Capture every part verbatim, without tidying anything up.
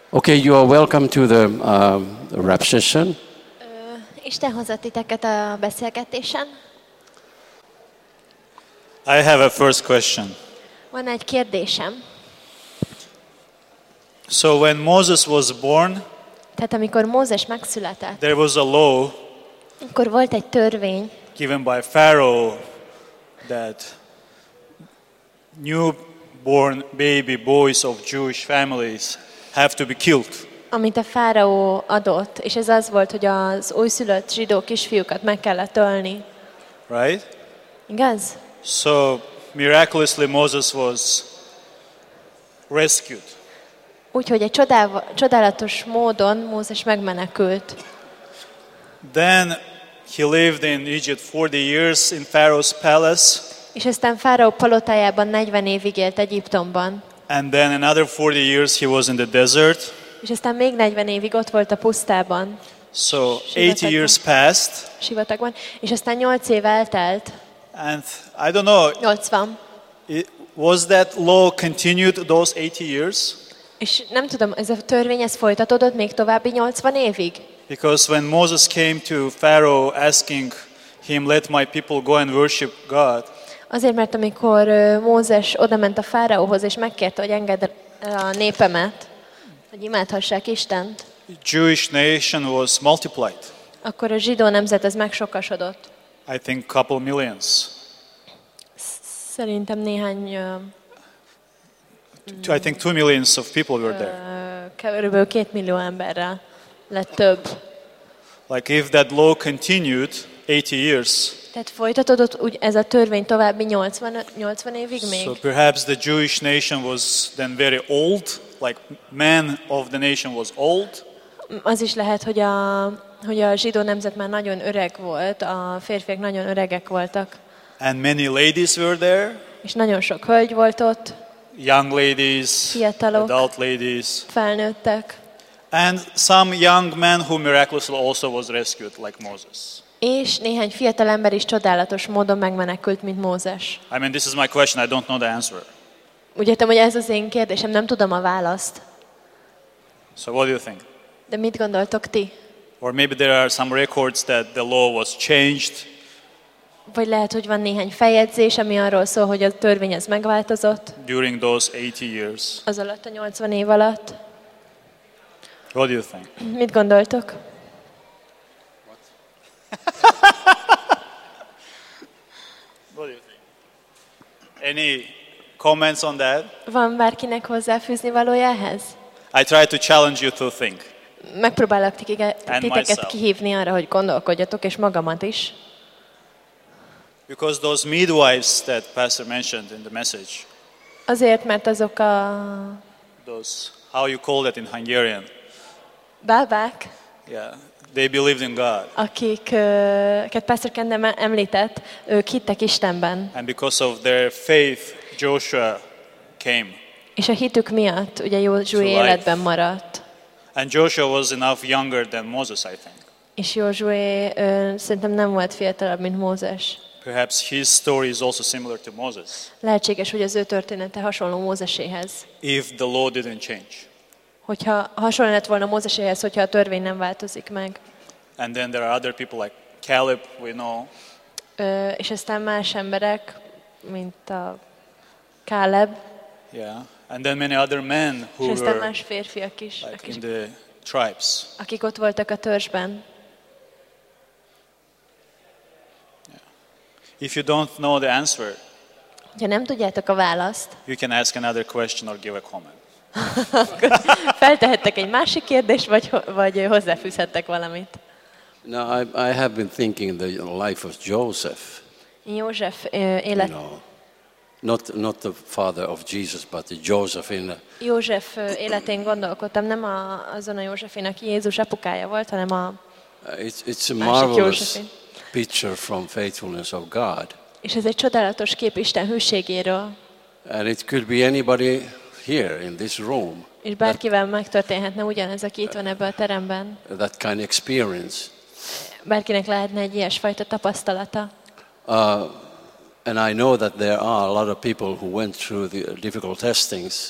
Okay, you are welcome to the uh, rap session. Isten hozott titeket a beszélgetésen. I have a first question. Van egy kérdésem. So when Moses was born, Tehát amikor Mózes megszületett, there was a law akkor volt egy törvény, given by Pharaoh that newborn baby boys of Jewish families have to be killed. amit a fáraó adott, és ez az volt, hogy az újszülött zsidó kisfiúkat meg kellett ölni. Right? Igaz? So miraculously Moses was rescued. Úgyhogy egy csodál, csodálatos módon Mózes megmenekült. Then he lived in Egypt forty years in Pharaoh's palace, És aztán fáraó palotájában negyven évig élt Egyiptomban. and then another forty years he was in the desert. És aztán még negyven évig ott volt a pusztában, So eighty years passed, sivatagban. És aztán nyolc év eltelt, and I don't know, nyolcvan. it, was that law continued those eighty years? És nem tudom, ez a törvény, ez folytatódott még további nyolcvan évig? Because when Moses came to Pharaoh asking him, let my people go and worship God, Azért, mert amikor ö, Mózes odament a fáraóhoz, és megkérte, hogy engedd a népemet, hogy imádhassák Istent, Jewish nation was multiplied. akkor a zsidó nemzet ez megsokasodott. I think couple millions. Szerintem néhány, ö, I think two millions of people were there. ö, körülbelül két millió emberrel lett több. Like if that law continued eighty years, Tehát folytatódott úgy ez a törvény további nyolcvan, nyolcvan évig még? so perhaps the Jewish nation was then very old, like man of the nation was old, Az is lehet, hogy a, hogy a zsidó nemzet már nagyon öreg volt, a férfiak nagyon öregek voltak, and many ladies were there, és nagyon sok hölgy volt ott, young ladies, Fiatalok. adult ladies, felnőttek, and some young man who miraculously also was rescued, like Moses. és néhány fiatal ember is csodálatos módon megmenekült, mint Mózes. I mean, this is my question. I don't know the answer. Úgy értem, hogy ez az én kérdésem, nem tudom a választ. So what do you think? De mit gondoltok ti? Or maybe there are some records that the law was changed, Vagy lehet, hogy van néhány feljegyzés, ami arról szól, hogy a törvény ez megváltozott during those eighty years. az alatt a nyolcvan év alatt. What do you think? Mit gondoltok? What do you think? Any comments on that? Van bárkinek hozzáfűzni valója ehhez? I try to challenge you to think. Megpróbálok titike- And titeket myself. kihívni arra, hogy gondolkodjatok, és magamat is. Because those midwives that Pastor mentioned in the message, Azért, mert azok a those, how you call that in Hungarian? bábák, Yeah, they believed in God. akiket Pastor Kendem említett, ők hittek Istenben. And because of their faith, Joshua came. És a hitük miatt ugye Józsué To life. életben maradt. And Joshua was enough younger than Moses, I think. És Józsué ö, szerintem nem volt fiatalabb, mint Mózes. Perhaps his story is also similar to Moses, Lehetséges, hogy az ő története hasonló Mózeséhez. if the law didn't change. Hogyha hasonló lett volna Mózeséhez, hogyha a törvény nem változik meg. And then there are other people like Caleb, we know, Ö, és aztán más emberek, mint a Káleb, yeah. And then many other men és who aztán were más férfiak is, like akik, in the tribes. akik ott voltak a törzsben. If you don't know the answer, Ha nem tudjátok a választ, you can ask another question or give a comment. feltehettek egy másik kérdést, vagy, vagy hozzáfűzhettek valamit. Now, I, I have been thinking the life of Joseph, József ö, you élet, know, not, not the father of Jesus, but the Joseph in the, József ö, életén gondolkodtam, nem a, azon a Józsefén, aki Jézus apukája volt, hanem a uh, it's, it's a másik marvelous Józsefén. picture from faithfulness of God. És ez egy csodálatos kép Isten hűségéről. And it could be anybody here in this room, És bárkivel megtörténhetne ugyanez, aki itt van ebben a teremben. that kind of experience. Bárkinek lehetne egy ilyesfajta tapasztalata. Uh, and I know that there are a lot of people who went through the difficult testings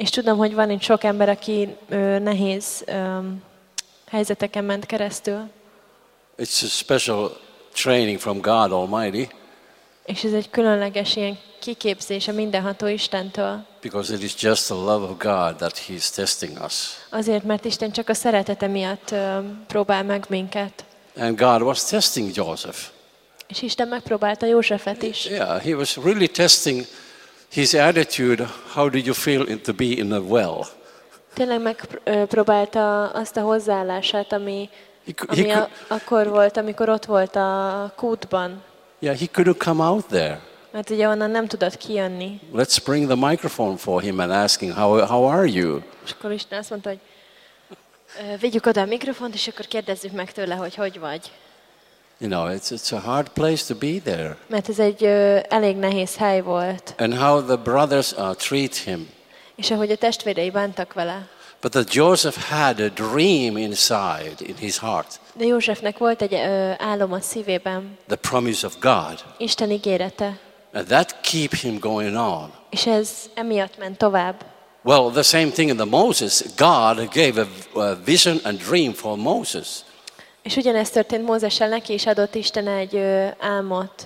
És tudom, hogy van itt sok ember, aki ö, nehéz ö, helyzeteken ment keresztül. It's a special training from God Almighty És ez egy különleges ilyen kiképzés a mindenható Istentől. because it is just the love of God that He's testing us. Azért, mert Isten csak a szeretete miatt ö, próbál meg minket. And God was testing Joseph. És Isten megpróbálta Józsefet is. Yeah, He was really testing his attitude. How do you feel in, to be in a well? Tényleg megpróbálta azt a hozzáállását, ami, He, cou- he ami could, a, akkor volt, amikor ott volt a kútban. yeah, he couldn't come out there. Mert ugye onnan nem tudott kijönni. Let's bring the microphone for him and ask him, how, how are you? És akkor Isten azt mondta, hogy ö, vigyük oda a mikrofont, és akkor kérdezzük meg tőle, hogy hogy vagy. You know, it's, it's a hard place to be there. Mert ez egy ö, elég nehéz hely volt. And how the brothers uh, treat him. És ahogy a testvérei bántak vele. But that Joseph had a dream inside, in his heart, De Józsefnek volt egy ö, álom a szívében, the promise of God. Isten ígérete. And that keep him going on. És ez emiatt ment tovább. Well, the same thing in the Moses. God gave a, a vision and dream for Moses. És ugyanezt történt Mózessel, neki is adott Isten egy ö, álmot.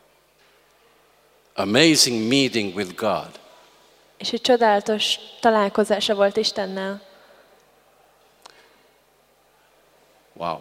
Amazing meeting with God. És egy csodálatos találkozása volt Istennel. Wow.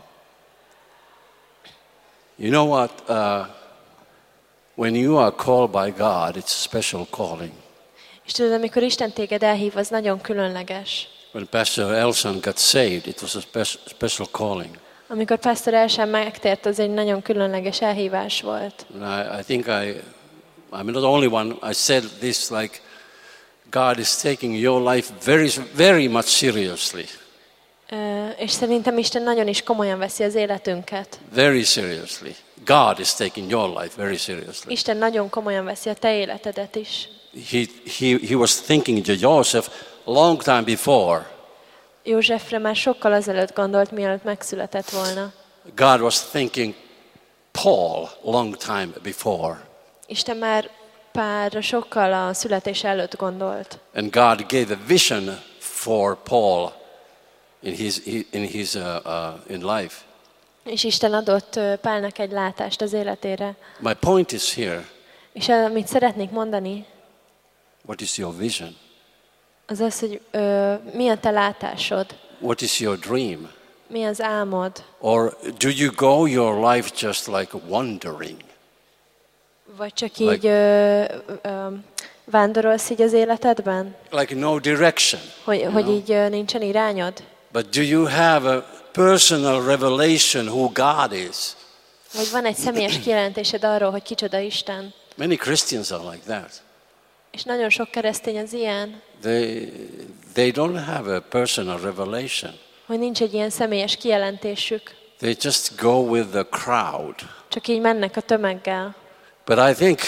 You know what? Uh, when you are called by God, it's a special calling. És tudod, amikor Isten téged elhív, az nagyon különleges. When Pastor Elson got saved, it was a spe- special calling. Amikor Pastor Elsen megtért, az egy nagyon különleges elhívás volt. And I, I think I, I'm not the only one. I said this like, God is taking your life very, very much seriously. Ö, és szerintem Isten nagyon is komolyan veszi az életünket. Very seriously. God is taking your life very seriously. Isten nagyon komolyan veszi a te életedet is. He, he, he was thinking to Joseph long time before. Józsefre már sokkal azelőtt gondolt, mielőtt megszületett volna. God was thinking Paul long time before. Isten már Pálra sokkal a születés előtt gondolt. And God gave a vision for Paul in his, in his uh, uh, in life. És Isten adott ö, Pálnak egy látást az életére. My point is here, És amit szeretnék mondani, what is your vision? az az, hogy ö, mi a te látásod, What is your dream? mi az álmod, Or do you go your life just like wandering? vagy csak így ö, ö, vándorolsz így az életedben, Like no direction. hogy, you hogy know? így ö, nincsen irányod? But do you have a personal revelation who God is? Vagy van egy személyes kijelentésed arról, hogy kicsoda Isten? Many Christians are like that. És nagyon sok keresztény az ilyen, They, they don't have a personal revelation. hogy nincs egy ilyen személyes kijelentésük, They just go with the crowd. csak így mennek a tömeggel. But I think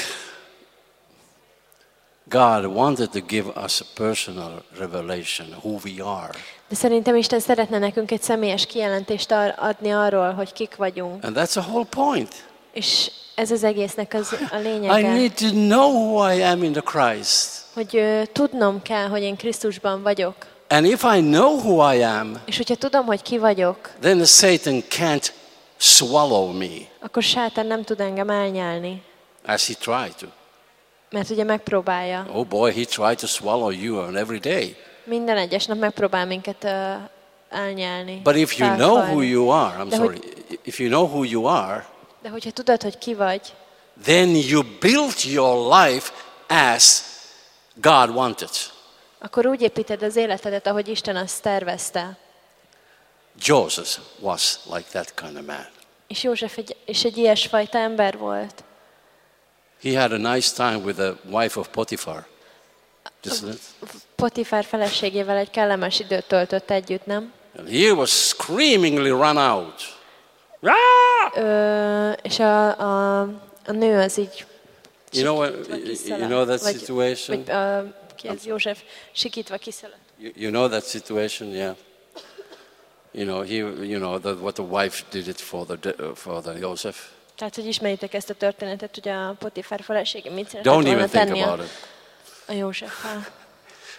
God wanted to give us a personal revelation who we are. De szerintem Isten szeretne nekünk egy személyes kijelentést ar- adni arról, hogy kik vagyunk. And that's the whole point. És ez az egésznek az a I lényege, need to know who I am in the Christ. hogy ö, tudnom kell, hogy én Krisztusban vagyok. And if I know who I am, És hogyha tudom, hogy ki vagyok, then Satan can't swallow me akkor sátán nem tud engem elnyelni. as he tried to. Mert ugye megpróbálja. Oh boy, he tried to swallow you on every day. Minden egyes nap megpróbál minket uh, elnyelni. But if you know who felfalni. you are, I'm De sorry, if you know who you are, De hogyha tudod, hogy ki vagy, then you build your life as God wanted. akkor úgy építed az életedet, ahogy Isten azt tervezte. Joseph was like that kind of man. És József egy, és egy ilyesfajta ember volt. He had a nice time with the wife of Potiphar. Isn't it? Potifár feleségével egy kellemes időt töltött együtt, nem? And he was screamingly run out. Ah! Ö, és a, a, a nő az így You know what? sikítva You kiszaladt. know that Vagy- situation? Vagy, uh, ki ez József sikítva kiszaladt. You, you know that situation, yeah. You know he. You know that what the wife did it for the for the Joseph. Tehát, hogy ismeritek ezt a történetet, ugye a Potifár felesége mit szeretett Don't volna even think tenni about a, it. a Józseffel.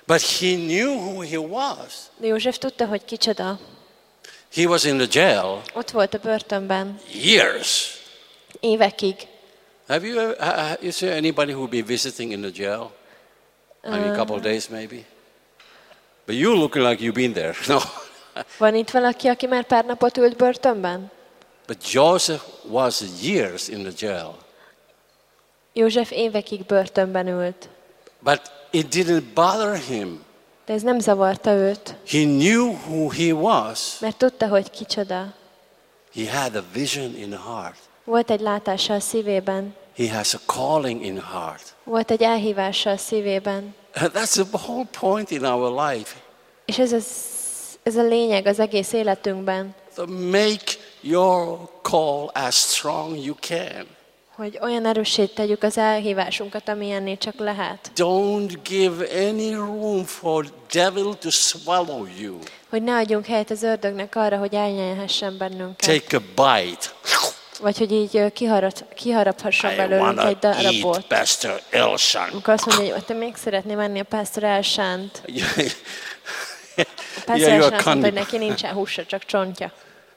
But he knew who he was. De József tudta, hogy kicsoda. He was in the jail Ott volt a börtönben years. évekig. Have you ever, uh, is there anybody who be visiting in the jail? I mean, a couple of days maybe? But you look like you've been there. No. Van itt valaki, aki már pár napot ült börtönben? But Joseph was years in the jail. József évekig börtönben ült. But it didn't bother him. De ez nem zavarta őt, He knew who he was. mert tudta, hogy kicsoda. He had a vision in the heart. Volt egy látása a szívében. He has a calling in the heart. Volt egy elhívása a szívében. That's the whole point in our life. És ez, az, ez a lényeg az egész életünkben, So make your call as strong you can. hogy olyan erőssé tegyük az elhívásunkat, amilyenné csak lehet. Don't give any room for devil to swallow you. Hogy ne adjunk helyet az ördögnek arra, hogy elnyelhessen bennünket. Take a bite. Vagy hogy így ö, kiharat, kiharapghasson I belőlünk wanna egy darabot. eat Pastor Elson. Amikor azt mondja, hogy te még szeretném enni a Pásztor Elsánt. A Pásztor Yeah, you're Elsán azt mondta, hogy cunning. neki nincsen húsa, csak csontja.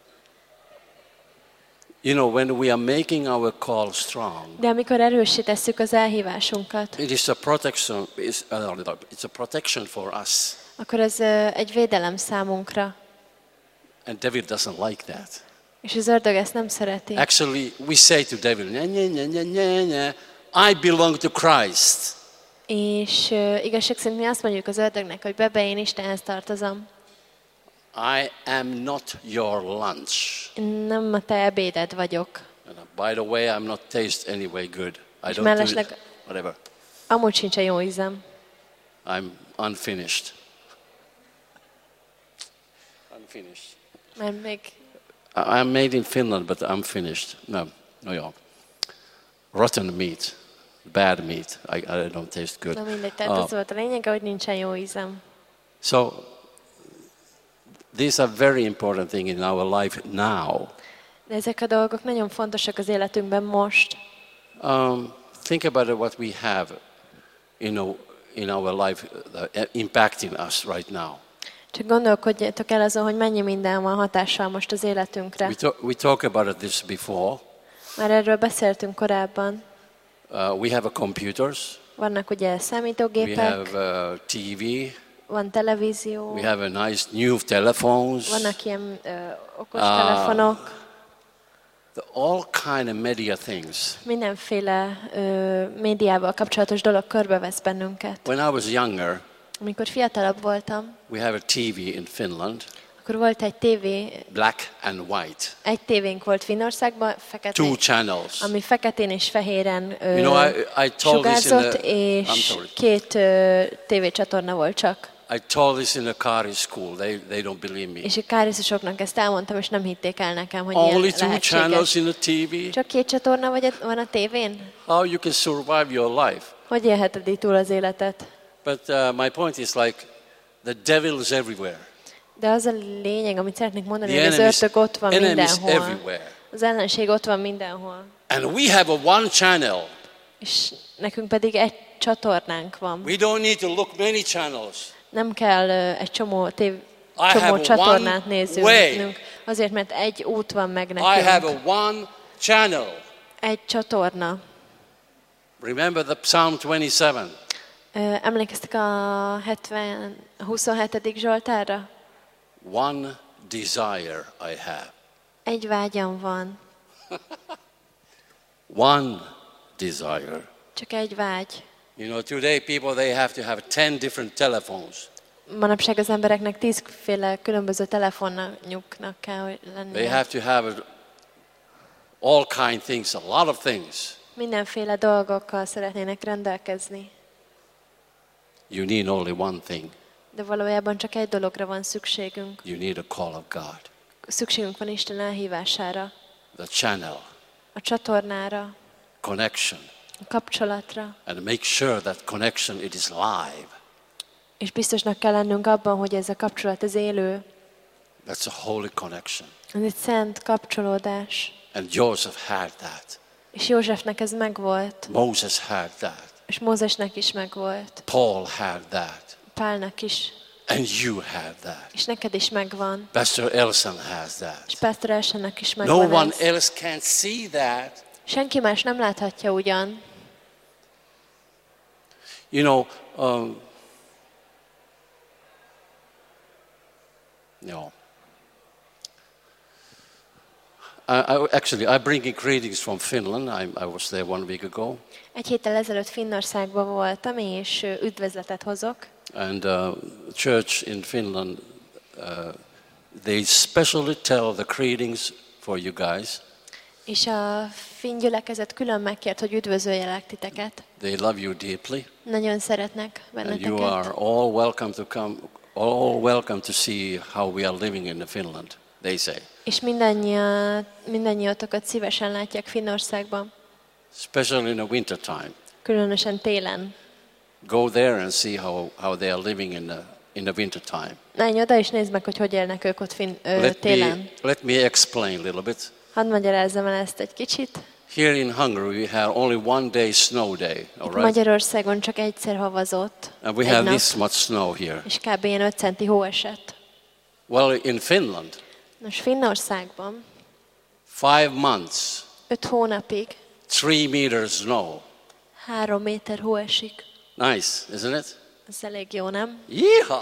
You know, when we are making our call strong, De amikor erőssé tesszük az elhívásunkat, it is a protection. It's a, it's a protection for us, akkor ez ö, egy védelem számunkra. and devil doesn't like that. És az ördög ezt nem szereti. Actually, we say to devil, "Nya, nya, nya, nya, nya, nya, I belong to Christ." És uh, igazság szerint mi azt mondjuk az ördögnek, hogy bebe, én Istenhez tartozom. I am not your lunch. Én nem a te ebéded vagyok. And by the way, I'm not taste anyway good. I És don't do mellesleg- it. Whatever. Amúgy sincs a jó ízem. I'm unfinished. Unfinished. Mert még I- I'm made in Finland, but I'm finished. No, no, yeah. Rotten meat, bad meat. I, I don't taste good. nem mindegy, tehát Uh, az volt a lényeg, hogy nincsen jó ízem. So these are very important things in our life now. De ezek a dolgok nagyon fontosak az életünkben most. Um, think about it, what we have, you know, in our life, uh, impacting us right now. Csak gondolkodjatok el azon, hogy mennyi minden van hatással most az életünkre. We, talk, we talked about this before. Már erről beszéltünk korábban. Uh, we have a computers. Vannak ugye We számítógépek, have uh, T V. van televízió, We have a nice new telephones. vannak ilyen ö, okos Ah. telefonok, The, all kind of media things. mindenféle ö, médiával kapcsolatos dolog körbevesz bennünket. When I was younger, Amikor fiatalabb voltam, we have a T V in Finland, akkor volt egy tévé, black and white, egy tévénk volt Finnországban, two feketén, channels. ami feketén és fehéren ö, You know, I, I told this in sugárzott, the, I'm és sorry. két ö, tévécsatorna volt csak. I told this in the Kari school. They, they don't believe me. És a káriszosoknak ezt elmondtam, és nem hitték el nekem, hogy Only ilyen two channels lehetséges. in the T V. Csak két csatorna vagy a- van a tévén? How you can survive your life? Hogy élheted így túl az életet? But uh, my point is like, the devil is everywhere. De az a lényeg, amit szeretnék mondani, The hogy az enemy is, ördög ott van enemy is mindenhol. everywhere. Az ellenség ott van mindenhol. And we have a one channel. És nekünk pedig egy csatornánk van. We don't need to look many channels. Nem kell ö, egy csomó, tév, have csomó one csatornát nézzünk. way. Azért, mert egy út van meg I have nekünk. a one channel. Egy csatorna. Remember the Psalm twenty-seven. Ö, Emlékeztek a hetven, huszonhetedik Zsoltárra? One desire I have. Egy vágyam van. One desire. Csak egy vágy. You know, today people, they have to have ten different telephones. Manapság az embereknek tízféle különböző telefonjuknak kell, hogy They lennie. have to have a, all kind things, a lot of things. Mindenféle dolgokkal szeretnének rendelkezni. You need only one thing. De valójában csak egy dologra van szükségünk. You need a call of God. Szükségünk van Isten elhívására, The channel, a csatornára, connection. a kapcsolatra. And make sure that connection, it is live. És biztosnak kell lennünk abban, hogy ez a kapcsolat az élő. That's a holy connection. Ez egy szent kapcsolódás. And Joseph had that. És Józsefnek ez megvolt, Moses had that. és Mózesnek is megvolt. Paul had that. Pálnak is, And you have that. és neked is megvan. Pastor Elson has that. És Pastor Elsonnak is No megvan one ez. else can see that. Senki más nem láthatja ugyan. You know, um, no. I, I, actually, I'm bringing greetings from Finland. I, I was there one week ago. Egy héttel ezelőtt Finnországban voltam, és ö, üdvözletet hozok. And uh, church in Finland, uh, they specially tell the greetings for you guys. És a finn gyülekezet külön megkért, hogy üdvözöljelek titeket. They love you deeply. Nagyon szeretnek And you are benneteket. all welcome to come, all welcome to see how we are living in Finland, they say. És mindannyian, mindannyiatokat szívesen látják Finnországban, Especially in the winter time. különösen télen. Go there and see how, how they are living in the, in the winter time. Menj oda és nézd meg, hogy hogy élnek ők ott fin, ö, Let télen. me, let me explain a little bit. Hadd magyarázzam el ezt egy kicsit. Here in Hungary, we have only one day snow day, all Itt right? Magyarországon csak egyszer havazott, And we egy have nap, this much snow here. és kb. Ilyen öt centi hó esett. Well, in Finland, Nos, Finnországban five months, öt hónapig three meters snow. három méter hó esik. Nice, isn't it? Ez elég jó, nem? Yeehaw!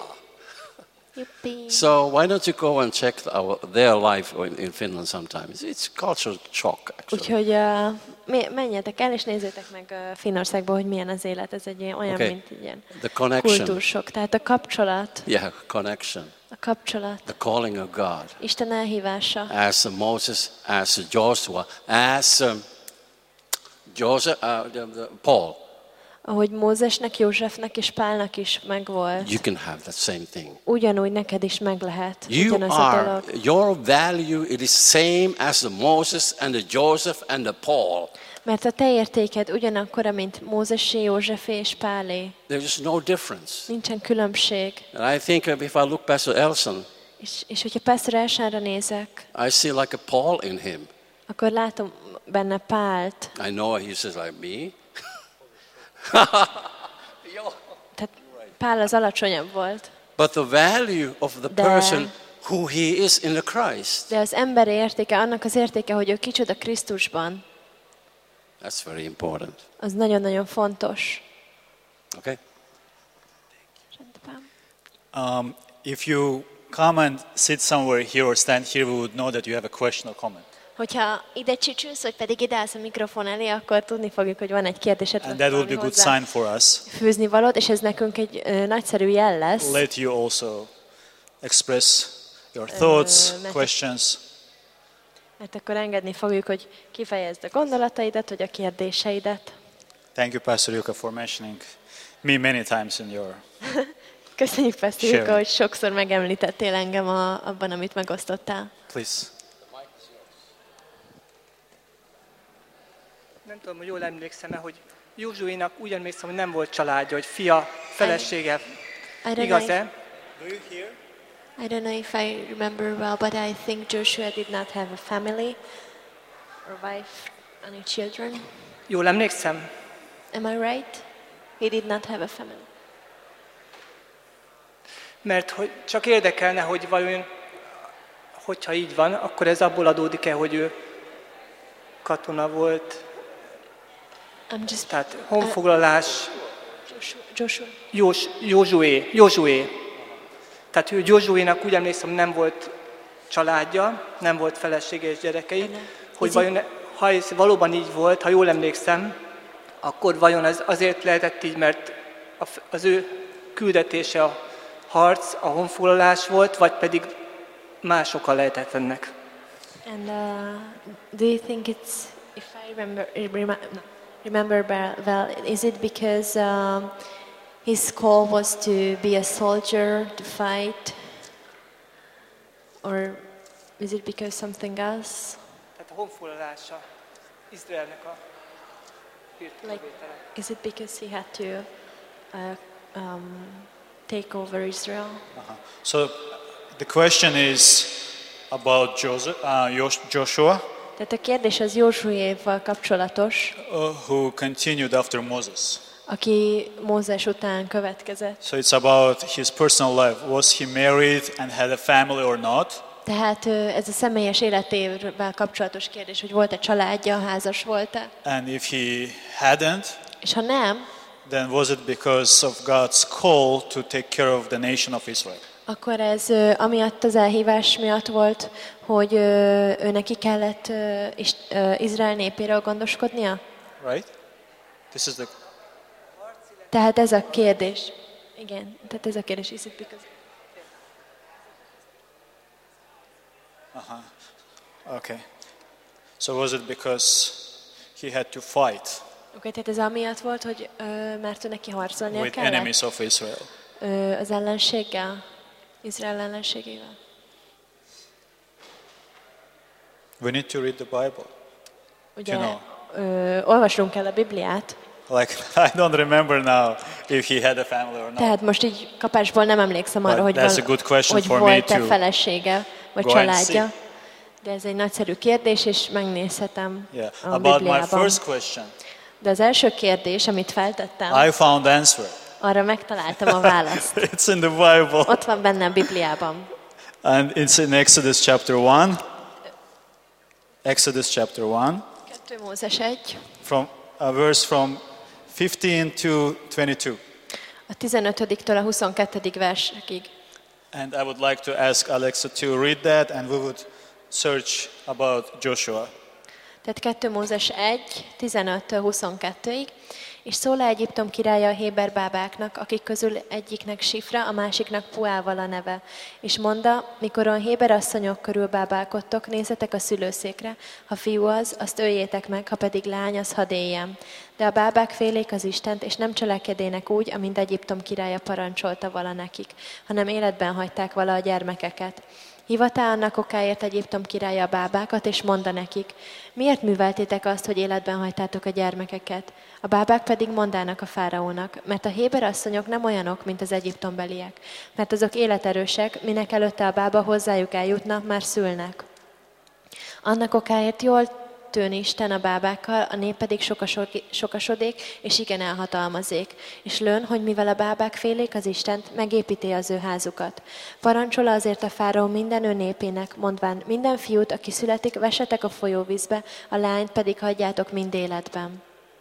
Juppi. So why don't you go and check our, their life in, in Finland sometimes? It's cultural shock, actually. Úgyhogy uh, mi- menjetek el, és nézzétek meg uh, Finnországban, hogy milyen az élet. Ez egy ilyen, olyan, Okay. mint egy ilyen The connection. kultúrsok. Tehát a kapcsolat, Yeah, connection. a kapcsolat, The calling of God. Isten elhívása. As Moses, as Joshua, as um, Joseph, uh, the, the, Paul. Ahogy Mózesnek, Józsefnek és Pálnak is megvolt, You can have that same thing. ugyanúgy neked is meg lehet. You Ugyanaz a are, dolog. your value, it is same as the Moses and the Joseph and the Paul. Mert a te értéked ugyanakkora, mint Mózesé, Józsefé és Pálé. There is no difference. Nincsen különbség. And I think if I look Pastor Elson, És, és hogyha Pastor Elsonra nézek, I see like a Paul in him. akkor látom benne Pált. I know he says like me. Tehát Pál az alacsonyabb volt. But the value of the De- person who he is in the Christ, De az ember értéke, annak az értéke, hogy ő kicsoda Krisztusban, that's very important. az nagyon-nagyon fontos. Okay? Um, if you come and sit somewhere here or stand here, we would know that you have a question or comment. Hogyha ide csücsülsz, vagy pedig ide állsz a mikrofon elé, akkor tudni fogjuk, hogy van egy kérdésed, And vagy that would be valami a good hozzá sign for us. fűzni valót, és ez nekünk egy ö, nagyszerű jel lesz. Let you also express your thoughts, Uh, questions. Mert akkor engedni fogjuk, hogy kifejezd a gondolataidat, vagy a kérdéseidet. Thank you, Pastor Yuka, for mentioning me many times in your... Köszönjük, Pastor Sure. Juka, hogy sokszor megemlítettél engem a, abban, amit megosztottál. Please. Nem tudom, hogy jól emlékszem-e, hogy Józsuénak úgy emlékszem, hogy nem volt családja, hogy fia, felesége. I don't, know if, Igaz-e? I don't know if I remember well, but I think Joshua did not have a family or wife, any children. Jól emlékszem? Am I right? He did not have a family. Mert hogy csak érdekelne, hogy vajon, hogyha így van, akkor ez abból adódik-e, hogy ő katona volt, I'm just tehát honfoglalás, Joshua. Joshua. Jós, Józsué, Józsué. Tehát ő Józsuénak úgy emlékszem, nem volt családja, nem volt felesége és gyerekei, hogy Ez vajon, ha ez valóban így volt, ha jól emlékszem, akkor vajon ez azért lehetett így, mert a f- az ő küldetése a harc, a honfoglalás volt, vagy pedig más oka lehetett ennek. And uh, do you think it's, if I remember, remi- no, remember well, well, is it because um, his call was to be a soldier, to fight, or is it because something else? Tehát a honfoglalása Izraelnek a birtokbevétele. Is it because he had to uh, um, take over Israel? Uh-huh. So the question is about Joseph, uh, Josh- Joshua, Tehát a kérdés az Józsuéval kapcsolatos, uh, who continued after Moses. aki Mózes után következett. So it's about his personal life. Was he married and had a family or not? Tehát ö, ez a személyes életével kapcsolatos kérdés, hogy volt-e családja, házas volt-e. And if he hadn't, És ha nem, then was it because of God's call to take care of the nation of Israel? akkor ez ö, amiatt az elhívás miatt volt, hogy ö, ő neki kellett ö, is, ö, Izrael népéről gondoskodnia? Right? This is the Tehát ez a kérdés. Igen, tehát ez a kérdés. Is it because... okay. So was it because he had to fight Oké, tehát ez amiatt volt, hogy ö, mert ő neki harcolnia with kellett enemies of Israel? ö, az ellenséggel, Izrael ellenségével. We need to read the Bible. Ugye, You know. ö, olvasnunk kell a Bibliát, Like I don't remember now if he had a family or not. tehát most így kapásból nem emlékszem arra, But hogy, that's val- a good question hogy for me volt-e to felesége, vagy go and családja. see. De ez egy nagyszerű kérdés, és megnézhetem Yeah. a About my Bibliában. first question, De az első kérdés, amit feltettem, I found answer. arra megtaláltam a választ. It's in the Bible. Ott van benne a Bibliában. And it's in Exodus chapter one. Exodus chapter one, kettő Mózes egy, from a verse from fifteen to twenty-two. a tizenötödiktől a huszonkettődik versekig. And I would like to ask Alexa to read that, and we would search about Joshua. Tehát kettő Mózes egy, tizenöttől huszonkettőig, és szól le Egyiptom királya a héber bábáknak, akik közül egyiknek Sifra, a másiknak Puával a neve. És mondta, mikoron héber asszonyok körül bábálkodtok, nézzetek a szülőszékre, ha fiú az, azt öljétek meg, ha pedig lány, az hadd éljen. De a bábák félék az Istent, és nem cselekedének úgy, amint Egyiptom királya parancsolta vala nekik, hanem életben hagyták vala a gyermekeket. Hivatá annak okáért Egyiptom királya a bábákat, és mondta nekik, miért műveltétek azt, hogy életben hagytátok a gyermekeket? A bábák pedig mondának a fáraónak, mert a héber asszonyok nem olyanok, mint az egyiptombeliek, mert azok életerősek, minek előtte a bába hozzájuk eljutna, már szülnek. Annak okáért jól tűn Isten a bábákkal, a nép pedig sokasodik, és igen elhatalmazék. És lőn, hogy mivel a bábák félék az Istent, megépíti az ő házukat. Parancsola azért a fáraó minden ő népének, mondván, minden fiút, aki születik, vessetek a folyóvízbe, a lányt pedig hagyjátok mind életben.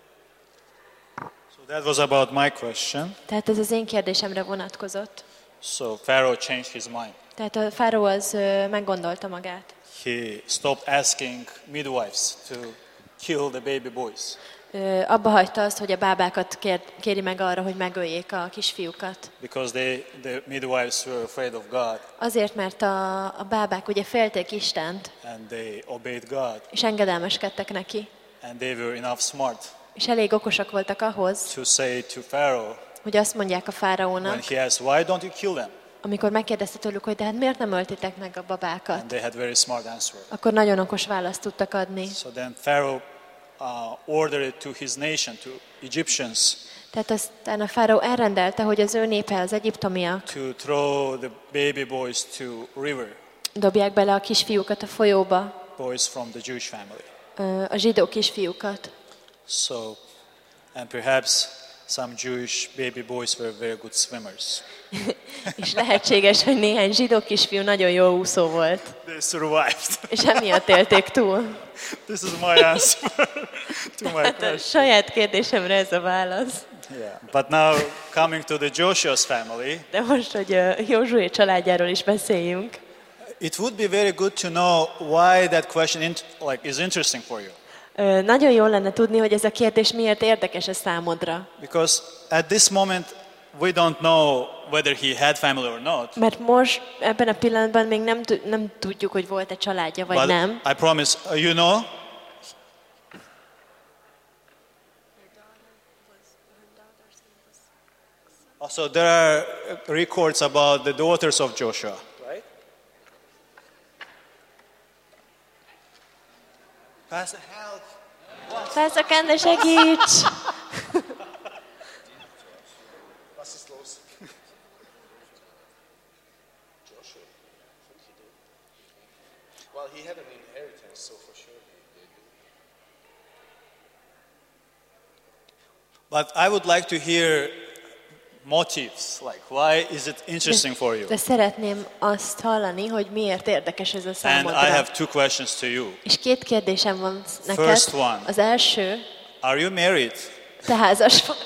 So that was about my question. Tehát ez az én kérdésemre vonatkozott. So Pharaoh changed his mind. Tehát a fáraó az ö, meggondolta magát. He stopped asking midwives to kill the baby boys. Ö, abba hagyta azt, hogy a bábákat kér, kéri meg arra, hogy megöljék a kisfiúkat. Because they, the midwives were afraid of God Azért, mert a, a bábák ugye félték Istent, and they obeyed God, és engedelmeskedtek neki. and they were enough smart És elég okosak voltak ahhoz, to say to Pharaoh hogy azt mondják a when fáraónak, he asked, why don't you kill them? amikor megkérdezte tőlük, hogy de hát miért nem öltitek meg a And babákat, they had very smart answer. akkor nagyon okos választ tudtak adni. So then Pharaoh uh, ordered to his nation, to Egyptians, Tehát aztán a fáraó elrendelte, hogy az ő népe, az egyiptomiak to throw the baby boys to river, dobják bele a kisfiúkat a folyóba, boys from the Jewish family. ö, a zsidó kisfiúkat. So, and perhaps some Jewish baby boys were very good swimmers. És lehetséges, hogy néhány zsidó kisfiú nagyon jó úszó volt, They survived. és emiatt élték túl. This is my answer to my Hát a question. saját kérdésemre ez a válasz. Yeah. But now coming to the Joshua's family, De most, hogy ö, Józsué családjáról is beszéljünk, it would be very good to know why that question int- like is interesting for you. ö, nagyon jó lenne tudni, hogy ez a kérdés miért érdekes a számodra. Because at this moment we don't know whether he had family or not. Mert most, ebben a pillanatban még nem, tu- nem tudjuk, hogy volt-e családja, vagy But nem. I promise, uh, you know, so there are records about the daughters of Joshua, right? Pastor, help! Persze, Kende, segíts! Was ist los? Joshua, what did he do? Well, he had an inheritance, so for sure he did. But I would like to hear motives, like why is it interesting for you? De szeretném azt hallani, hogy miért érdekes ez a And számodra. I have two questions to you. És két kérdésem van neked. First one. Az első, Are you married? te házas vagy?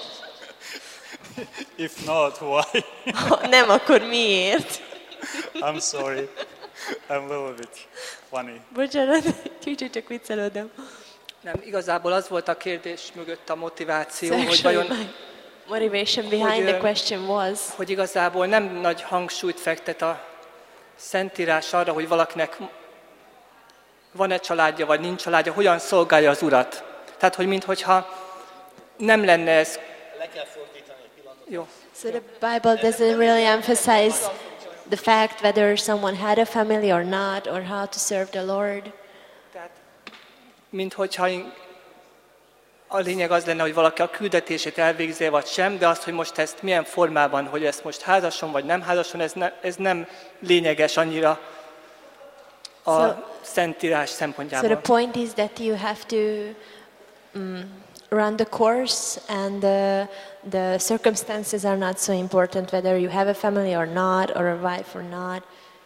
If not, why? Ha nem, akkor miért? I'm sorry. I'm a little bit funny. Bocsánat, kicsit csak viccelődöm. Nem, igazából az volt a kérdés mögött a motiváció, So hogy actually vajon, my motivation behind hogy, the ö, question was hogy igazából nem nagy hangsúlyt fektet a Szentírás arra, hogy valakinek van-e családja, vagy nincs családja, hogyan szolgálja az Urat. Tehát, hogy minthogyha nem lenne ez... Le kell fordítani egy pillanatot. Jó. So the Bible doesn't really emphasize the fact whether someone had a family or not, or how to serve the Lord. Tehát, minthogyha én- a lényeg az lenne, hogy valaki a küldetését elvégzi, vagy sem, de az, hogy most ezt milyen formában, hogy ezt most házason vagy nem házason, ez, ne, ez nem lényeges annyira a So- Szentírás So the szempontjából. point is that you have to um, run the course, and the, the circumstances are not so important, whether you have a family or not, or a wife or not.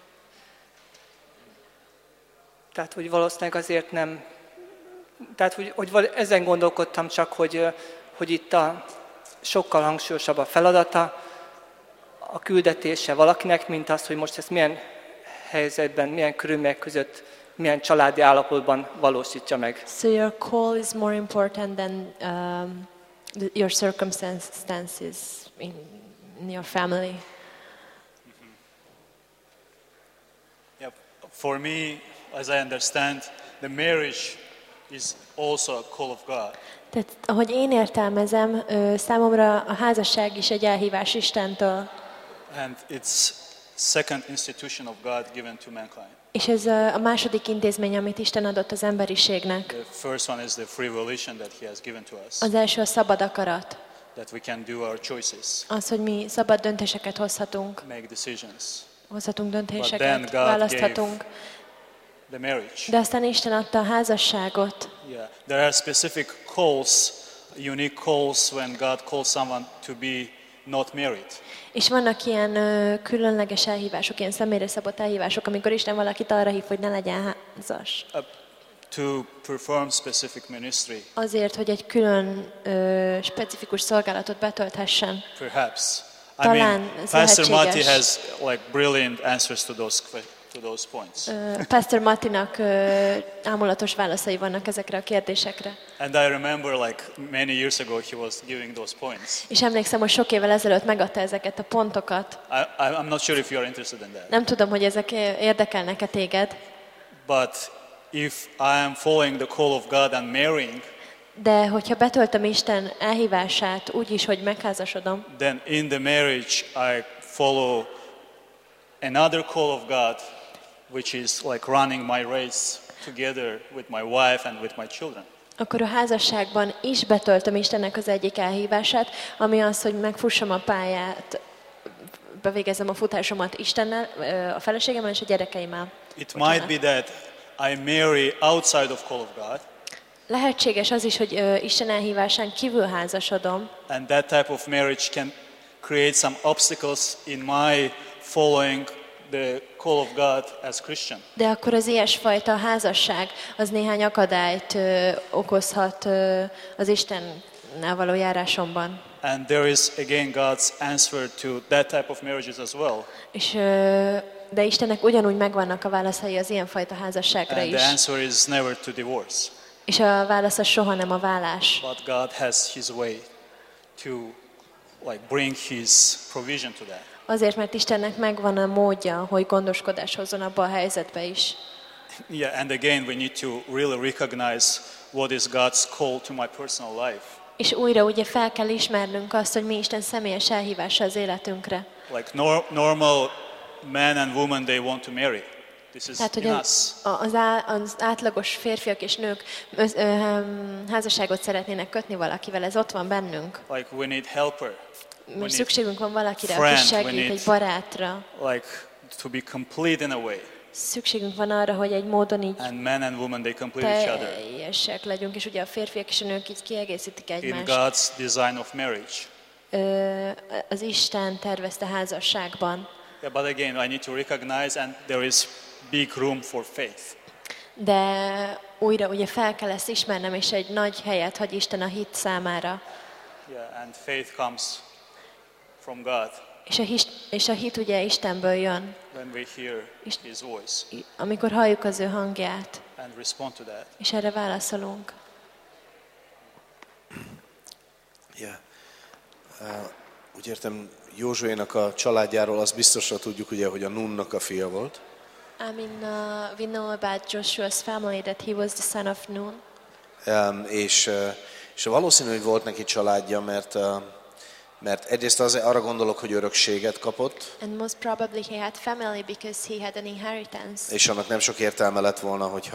Tehát, hogy valószínűleg azért nem... Tehát, hogy, hogy val- ezen gondolkodtam csak, hogy, ö, hogy itt a sokkal hangsúlyosabb a feladata, a küldetése valakinek, mint az, hogy most ezt milyen helyzetben, milyen körülmények között, milyen családi állapotban valósítja meg. So your call is more important than um, the, your circumstances in, in your family. Yep. For me, as I understand, the marriage is also a call of God. Tehát, ahogy én értelmezem, ö, számomra a házasság is egy elhívás Istentől, And it's second institution of God given to mankind. és ez a a második intézmény, amit Isten adott az emberiségnek. The first one is the free volition that He has given to us, Az első a szabad akarat, that we can do our choices, az, hogy mi szabad döntéseket hozhatunk, make decisions. hozhatunk then döntéseket, God választhatunk, The marriage. de aztán Isten adta a házasságot. Yeah, there are specific calls, unique calls when God calls someone to be not married. És vannak ilyen ö, különleges elhívások, ilyen személyre szabott elhívások, amikor Isten valakit arra hív, hogy ne legyen házas. Uh, to perform specific ministry, Azért, hogy egy külön ö, specifikus szolgálatot betölthessen. perhaps. I Talán mean, ez Pastor Matti lehetséges. has like brilliant answers to those que- to those points. Ö, Pastor Mattinak ö, ámulatos válaszai vannak ezekre a kérdésekre. And I remember like many years ago he was giving those points. És emlékszem, hogy sok évvel ezelőtt megadta ezeket a pontokat. I, I, I'm not sure if you are interested in that. Nem tudom, hogy ezek érdekelnek-e téged, But if I am following the call of God and marrying, de hogyha betöltöm Isten elhívását úgy is, hogy megházasodom, then in the marriage I follow another call of God, which is like running my race together with my wife and with my children. akkor a házasságban is betöltöm Istennek az egyik elhívását, ami az, hogy megfussam a pályát, bevégezem a futásomat Istennel, ö, a feleségemmel és a gyerekeimmel. It Bocsánat. might be that I marry outside of call of God, Lehetséges az is, hogy ö, Isten elhívásán kívül házasodom, and that type of marriage can create some obstacles in my following the call of God as Christian. de akkor az ilyesfajta házasság az néhány akadályt ö, okozhat ö, az Istennel való járásomban. And there is again God's answer to that type of marriages as well. És, ö, de Istennek ugyanúgy megvannak a válaszai az ilyenfajta házasságra And is. the answer is never to divorce. És a válasz az soha nem a vállás. But God has His way to like bring His provision to that. Azért, mert Istennek megvan a módja, hogy gondoskodás hozzon abba a helyzetbe is. Yeah, and again we need to really recognize what is God's call to my personal life. És újra ugye fel kell ismernünk azt, hogy mi Isten személyes elhívása az életünkre. Like nor- normal men and women, they want to marry. This is Tehát, hogy in us. az, az, á, az átlagos férfiak és nők öz, ö, öm, házasságot szeretnének kötni valakivel, ez ott van bennünk. Like we need helper. We Most need szükségünk van valakire, friend, aki we segít, need- egy barátra. like to be complete in a way. szükségünk van arra, hogy egy módon így And men and women, they complete each other teljesek legyünk, és ugye a férfiak és a nők így kiegészítik in egymást. God's design of marriage. Ö, az Isten tervezte házasságban. Yeah, but again, I need to recognize, and there is big room for faith. De újra ugye fel kell ezt ismernem, és egy nagy helyet hagy Isten a hit számára. Yeah, and faith comes from God És a, hit, és a hit ugye Istenből jön, when we hear Ist- His voice amikor halljuk az ő hangját, and respond to that. és erre válaszolunk. Yeah. Uh, úgy értem, Józsuénak a családjáról azt biztosra tudjuk, ugye, hogy a Nunnak a fia volt. I mean, uh, we know about Joshua's family that he was the son of Nun. Um, és, uh, és valószínű, hogy volt neki családja, mert, uh, mert egyrészt az, arra gondolok, hogy örökséget kapott, And most probably he had family because he had an inheritance. és annak nem sok értelme lett volna, hogyha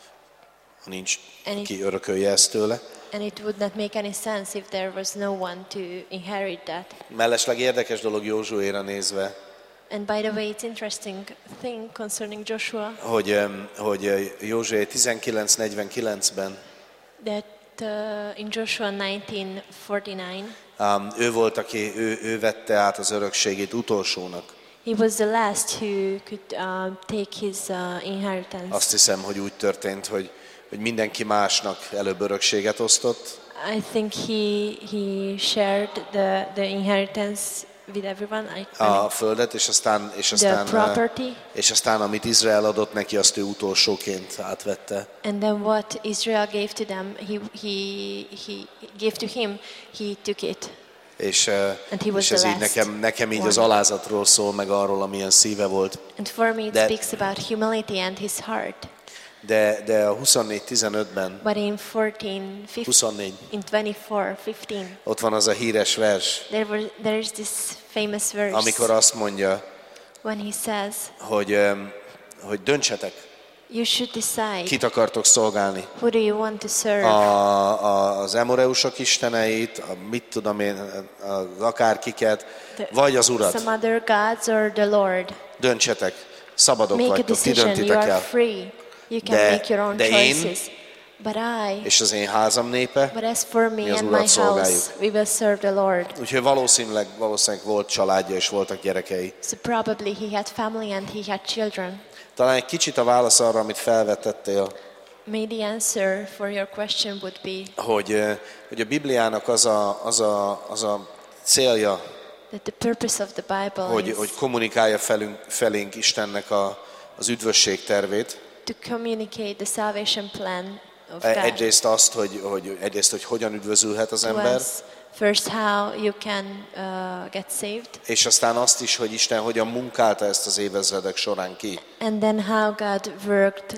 ha nincs, Any- ki örökölje ezt tőle. And it would not make any sense if there was no one to inherit that. Mellesleg érdekes dolog Józsuéra nézve, And by the way, it's interesting thing concerning Joshua hogy, um, hogy Józsué tizenkilenc negyvenkilencben that uh, in Joshua nineteen forty-nine, um, ő volt, aki ő, ő vette át az örökségét utolsónak. he was the last who could uh, take his uh, inheritance. Azt hiszem, hogy úgy történt, hogy, hogy mindenki másnak előbb örökséget osztott, I think he he shared the the inheritance with everyone. I, I mean, a földet, és aztán, és the aztán, property, és aztán amit Izrael adott neki, azt ő utolsóként átvette. and then what Israel gave to them, he he he gave to him. He took it. És, And he was és ez the így last nekem, nekem így one. az alázatról szól, meg arról, amilyen szíve volt. And for me, it That- speaks about humility and his heart. De, de a huszonnégy tizenötben, But in fourteen, fifteen, huszonnégy, in twenty-four, fifteen, ott van az a híres vers, there was there is this famous verse amikor azt mondja, when he says, hogy, öm, hogy döntsetek, "You should decide kit akartok szolgálni. who do you want to serve, A, a, az emureusok isteneit, a, mit tudom én, az akárkiket, The- vagy az Urat. some other gods or the Lord. Döntsetek, szabadok Make a vagytok, ti decision. You döntitek are el. free. You can De- make your own de én- choices. But I, És az én házam népe, but as for mi me az and Urat my szolgáljuk. house, we will serve the Lord." Úgyhogy valószínűleg, valószínűleg volt családja és voltak gyerekei. So probably he had family and he had children. Talán egy kicsit a válasz arra, amit felvetettél, Maybe the answer for your question would be hogy, eh, hogy a Bibliának az a, az a, az a célja, that the purpose of the Bible hogy, is hogy kommunikálja felünk, felénk Istennek a, az üdvösség tervét. to communicate the salvation plan of E- God Egyrészt azt, hogy, hogy, egyrészt, hogy hogyan üdvözülhet az to ember, us. First, how you can uh, get saved, és aztán azt is, hogy Isten hogyan munkálta ezt az évezredek során ki. and then how God worked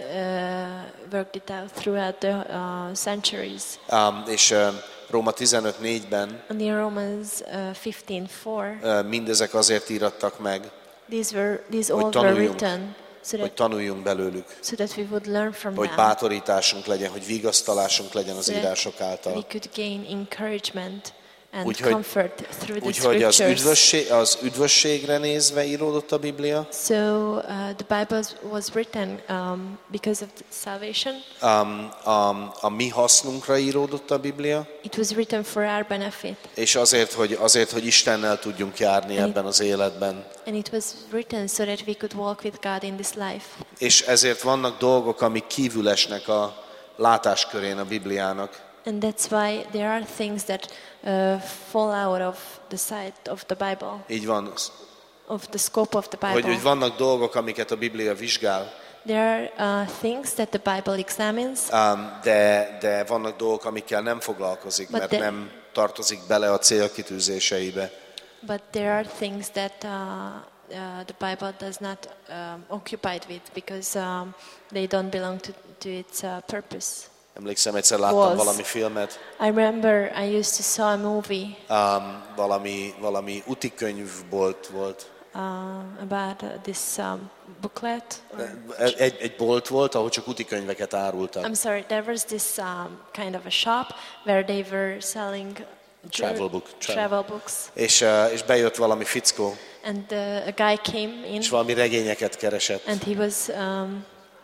uh, worked it out throughout the uh, centuries. Um, és uh, Róma tizenöt négyben And in Romans uh, fifteen four, uh, mindezek azért írattak meg, these were these Hogy all were tanuljunk. written so hogy that tanuljunk belőlük, so that we would learn from hogy them, bátorításunk legyen, hogy vigasztalásunk legyen az so that írások we által. could gain encouragement and Úgyhogy- comfort through the Úgyhogy az, scriptures. üdvösség, az üdvösségre nézve íródott a Biblia, So uh, the Bible was written um, because of the salvation. um, a, a mi hasznunkra íródott a Biblia, It was written for our benefit, és azért, hogy, azért, hogy Istennel tudjunk járni ebben az életben. and it was written so that we could walk with God in this life. És ezért vannak dolgok, amik kívül esnek a látáskörén a Bibliának. And that's why there are things that uh, fall out of the sight of the Bible, Így van, of the scope of the hogy, Bible. hogy vannak dolgok, amiket a Biblia vizsgál, There are uh, things that the Bible examines, um, de, de vannak dolgok, amikkel nem foglalkozik, But mert the- nem tartozik bele a célkitűzéseibe. but there are things that uh, uh, the Bible does not um, occupied with because um, they don't belong to, to its uh, purpose. Emlékszem, egyszer láttam Was. valami filmet, I remember I used to saw a movie um, valami, valami utikönyvbolt volt. uh, about uh, this um, booklet. or- Egy, egy bolt volt, ahol csak utikönyveket árultak. I'm sorry, there was this um, kind of a shop where they were selling Travel book. Travel. travel books. És, uh, és bejött valami fickó, And uh, a guy came in, és valami regényeket keresett. and he was um,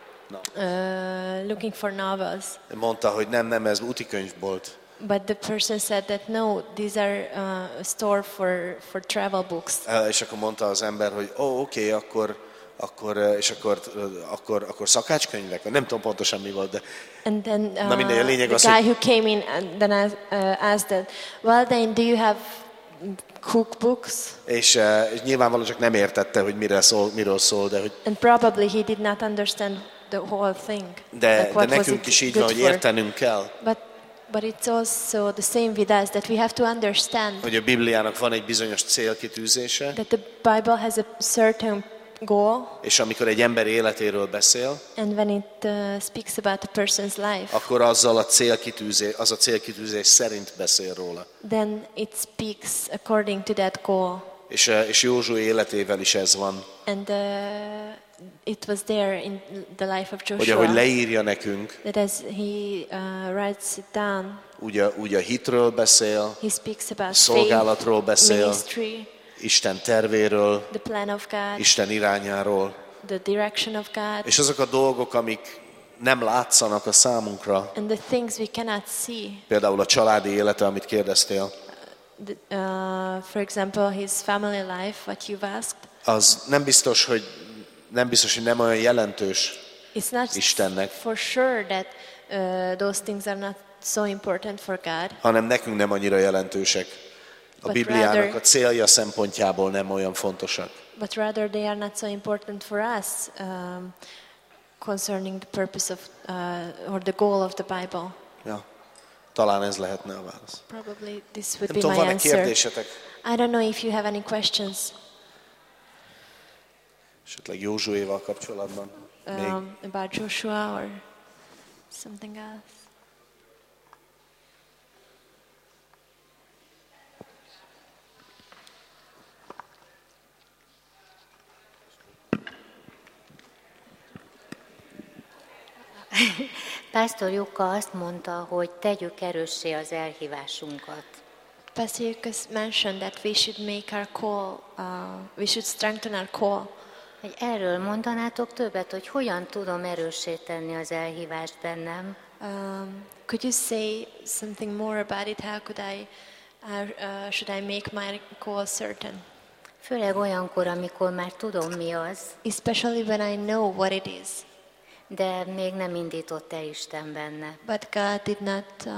uh, looking for novels. Mondta, hogy nem, nem, ez útikönyvbolt. But the person said that no, these are uh, a store for, for travel books. Uh, és akkor mondta az ember, hogy ó, oh, oké, okay, akkor, akkor, uh, és akkor, uh, akkor, akkor szakácskönyvek? Nem tudom pontosan mi volt, de And then uh, Na mindegy, a lényeg the az, guy hogy- who came in and then I, uh, asked that, well then do you have cookbooks? és, uh, és nyilvánvalóan csak nem értette, hogy mire szól, miről szól, de, hogy, And probably he did not understand the whole thing. de, like de what was nekünk it is így good van, hogy for. értenünk kell, But, but it's also the same with us, that we have to understand hogy a Bibliának van egy bizonyos célkitűzése, that the Bible has a certain goal, és amikor egy ember életéről beszél, and when it uh, speaks about a person's life, akkor azzal a célkitűzés, az a célkitűzés szerint beszél róla. then it speaks according to that goal. És, uh, és Józsué életével is ez van, And uh, it was there in the life of hogy Joshua, ahogy leírja nekünk, that as he uh, writes it down, úgy a, úgy a hitről beszél, he speaks about szolgálatról faith, beszél, ministry, Isten tervéről, the plan of God, Isten irányáról, the direction of God, és azok a dolgok, amik nem látszanak a számunkra, and the things we cannot see. például a családi élete, amit kérdeztél, The, uh, for example, his family life, what you've asked, az nem biztos, hogy nem biztos, hogy nem olyan jelentős it's not Istennek, for sure that uh, those things are not so important for God, hanem nekünk nem annyira jelentősek. A But Bibliának rather- a célja szempontjából nem olyan fontosak. but rather they are not so important for us um, concerning the purpose of uh, or the goal of the Bible. Ja. Talán ez lehetne a válasz. Probably this would Nem be tudom, my van-e answer. kérdésetek? I don't know if you have any questions Esetleg Józsuéval kapcsolatban? Még? um, about Joshua or something else. Pásztor Jukka azt mondta, hogy tegyük erőssé az elhívásunkat. Pastor Yukas mentioned that we should make our call, uh, we should strengthen our call. Hogy erről mondanátok többet, hogy hogyan tudom erőssé tenni az elhívást bennem? Um, could you say something more about it? How could I, uh, uh, should I make my call certain? Főleg olyankor, amikor már tudom, mi az, Especially when I know what it is, de még nem indított el Isten benne. but God did not. Uh,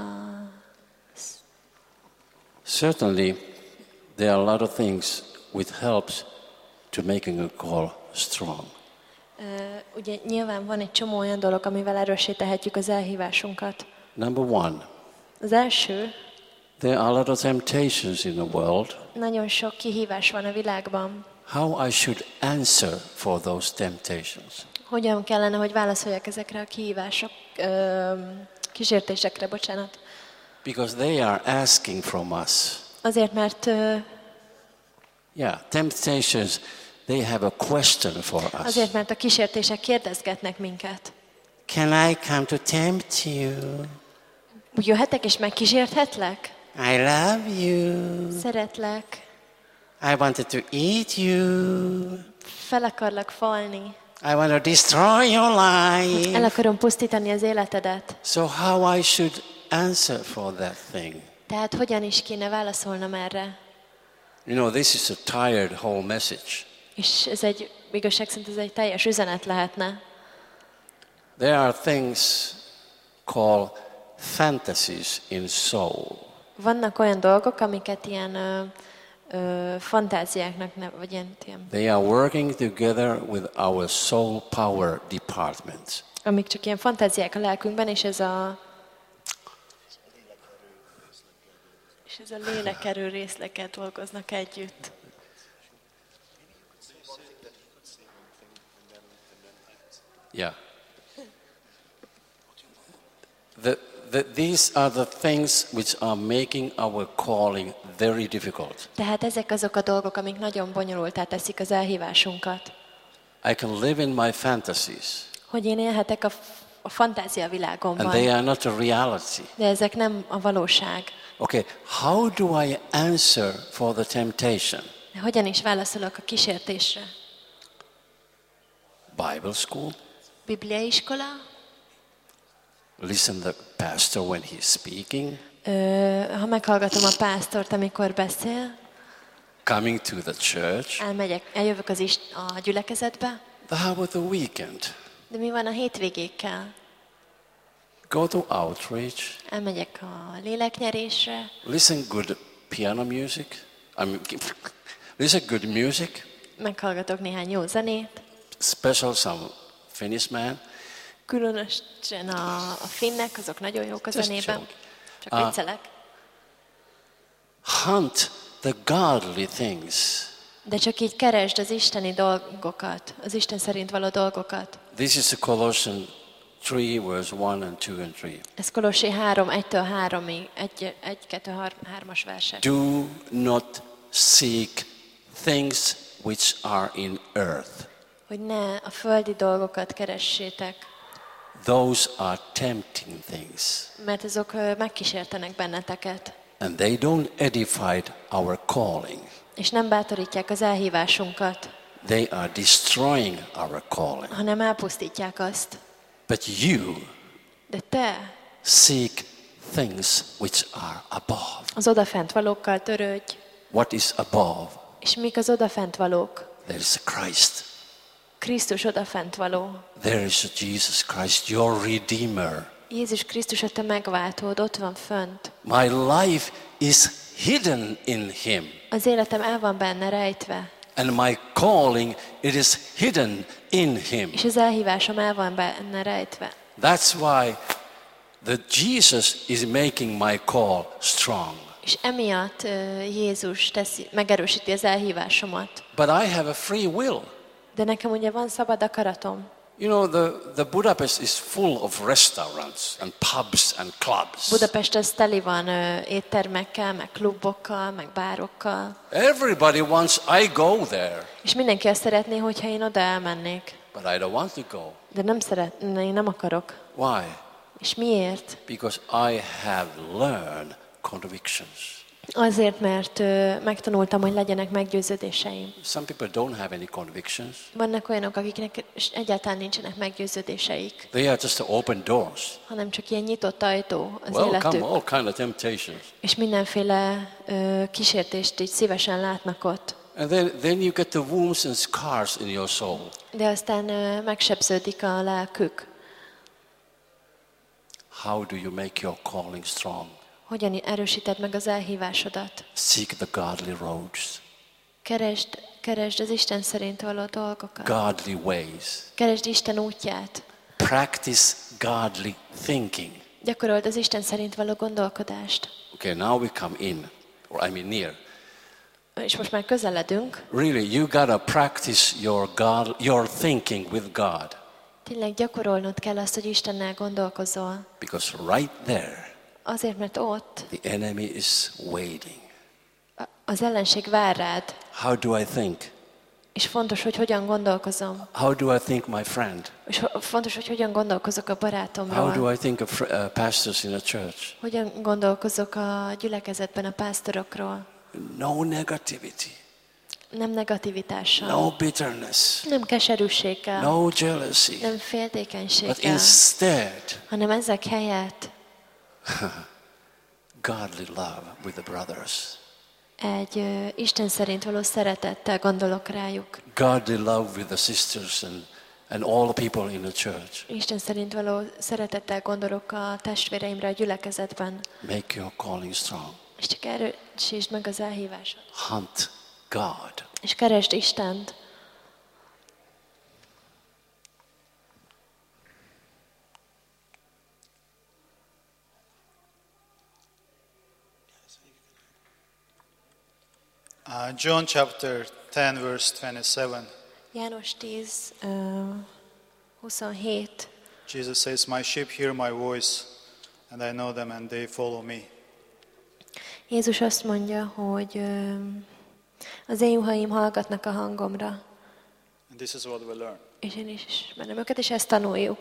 Certainly, there are a lot of things which helps to making a call strong. uh, ugye nyilván van egy csomó olyan dolog, amivel erőssé tehetjük az elhívásunkat. Number one, Az első, there are a lot of temptations in the world. nagyon sok kihívás van a világban. How I should answer for those temptations. Hogyan kellene, hogy válaszoljak ezekre a kihívások, ö, kísértésekre, bocsánat. Because they are asking from us. Azért, mert ö, Yeah, temptations, they have a question for us. azért, mert a kísértések kérdezgetnek minket. Can I come to tempt you? Úgy jöhetek és megkísérthetlek? I love you. Szeretlek, I wanted to eat you. fel akarlak falni, I want to destroy your el life. akarom pusztítani az életedet. So how I should answer for that thing? Tehát hogyan is kéne válaszolnom erre? You know, this is a tired whole message. És ez egy, igazság szerint ez egy teljes üzenet lehetne. There are things called fantasies in soul. Vannak olyan dolgok, amiket ilyen ö, ö, fantáziáknak, nev, vagy ilyen, ilyen, They are working together with our soul power department. amik csak ilyen fantáziák a lelkünkben, és ez a és ez a lélekerő részleket dolgoznak együtt. Yeah. The, the, these are the things which are making our calling very difficult. Tehát ezek azok a dolgok, amik nagyon bonyolultá teszik az elhívásunkat. I can live in my fantasies, Hogy én élhetek a a fantázia and világomban. they are not a reality. De ezek nem a valóság. Okay, how do I answer for the temptation? De hogyan is válaszolok a kísértésre? Bible school, Bibliaiskola, listen to the pastor when he's speaking, Ö, ha meghallgatom a pásztort, amikor beszél, coming to the church. elmegyek, eljövök az ist- a gyülekezetbe, But how about the weekend? de mi van a hétvégékkel? Go to outreach, Elmegyek a léleknyerésre, listen good piano music. I mean, listen good music, meghallgatok néhány jó zenét, special some Finnish man. különösen a, a finnek, azok nagyon jók a Just zenében. joke. Csak Ah. viccelek. Hunt the godly things. De csak így keresd az isteni dolgokat, az Isten szerint való dolgokat. This is the Colossians three, verse one and two and three. Ez Kolossi három, egytől háromig, egy, egy, kettő, hármas versek. Do not seek things which are in earth. Hogy ne a földi dolgokat keressétek, Those are tempting things. mert azok ö, megkísértenek benneteket, And they don't edify our calling. és nem bátorítják az elhívásunkat, They are destroying our calling. hanem elpusztítják azt. But you De te seek things which are above. az odafent valókkal törődj, What is above? és mik az odafent valók? There is a Christ. Krisztus odafent való. There is a Jesus Christ, your Redeemer. Jézus Krisztus a te megváltód, ott van fönt. My life is hidden in Him. Az életem el van benne rejtve, And my calling, it is hidden in Him. és az elhívásom el van benne rejtve. That's why the Jesus is making my call strong. És emiatt ö, Jézus teszi, megerősíti az elhívásomat. But I have a free will. De nekem ugye van szabad akaratom. You know, the, the Budapest is full of restaurants and pubs and clubs. Budapest az teli van ö, éttermekkel, meg klubokkal, meg bárokkal. Everybody wants I go there, És mindenki azt szeretné, hogyha én oda elmennék. but I don't want to go. De nem szeret, én nem akarok. Why? És miért? Because I have learned convictions. Azért, mert ö, megtanultam, hogy legyenek meggyőződéseim. Some people don't have any convictions. Vannak olyanok, akiknek egyáltalán nincsenek meggyőződéseik, They are just open doors. hanem csak ilyen nyitott ajtó az Welcome, életük. all kind of temptations. És mindenféle ö, kísértést így szívesen látnak ott. And then, then you get the wounds and scars in your soul. De aztán ö, megsebződik a lelkük. How do you make your calling strong? Hogyan erősíted meg az elhívásodat? Seek the godly roads, Keresd, keresd az Isten szerint való dolgokat. godly ways. Keresd Isten útját. Practice godly thinking. Gyakorold az Isten szerint való gondolkodást. Okay, now we come in, or I mean near. És most már közeledünk. Really, you gotta practice your God, your thinking with God, Tényleg gyakorolnod kell azt, hogy Istennel gondolkozol. because right there, Azért, mert ott the enemy is waiting. a- az ellenség vár rád. How do I think? És fontos, hogy hogyan gondolkozom. How do I think, my friend? És ho- fontos, hogy hogyan gondolkozok a How barátomról. do I think of fr- uh, pastors in a church? Hogyan gondolkozok a gyülekezetben a pásztorokról. No negativity, Nem negativitással. no bitterness, Nem keserűséggel. no jealousy, Nem but féltékenységgel. instead, Hanem ezek helyett godly love with the brothers, egy ö, Isten szerint való szeretettel gondolok rájuk. godly love with the sisters and, and all the people in the church. Isten szerint való szeretettel gondolok a testvéreimre a gyülekezetben. Make your calling strong. És csak erősítsd meg az elhívásod. Hunt God. És keresd Istent. Uh, John chapter ten, verse twenty-seven. János tíz, ö, huszonhét. Jesus says, "My sheep hear my voice, and I know them, and they follow me." Jézus azt mondja, hogy ö, az én juhaim hallgatnak a hangomra, And this is what we learn. és én is ismerem őket, és ezt tanuljuk.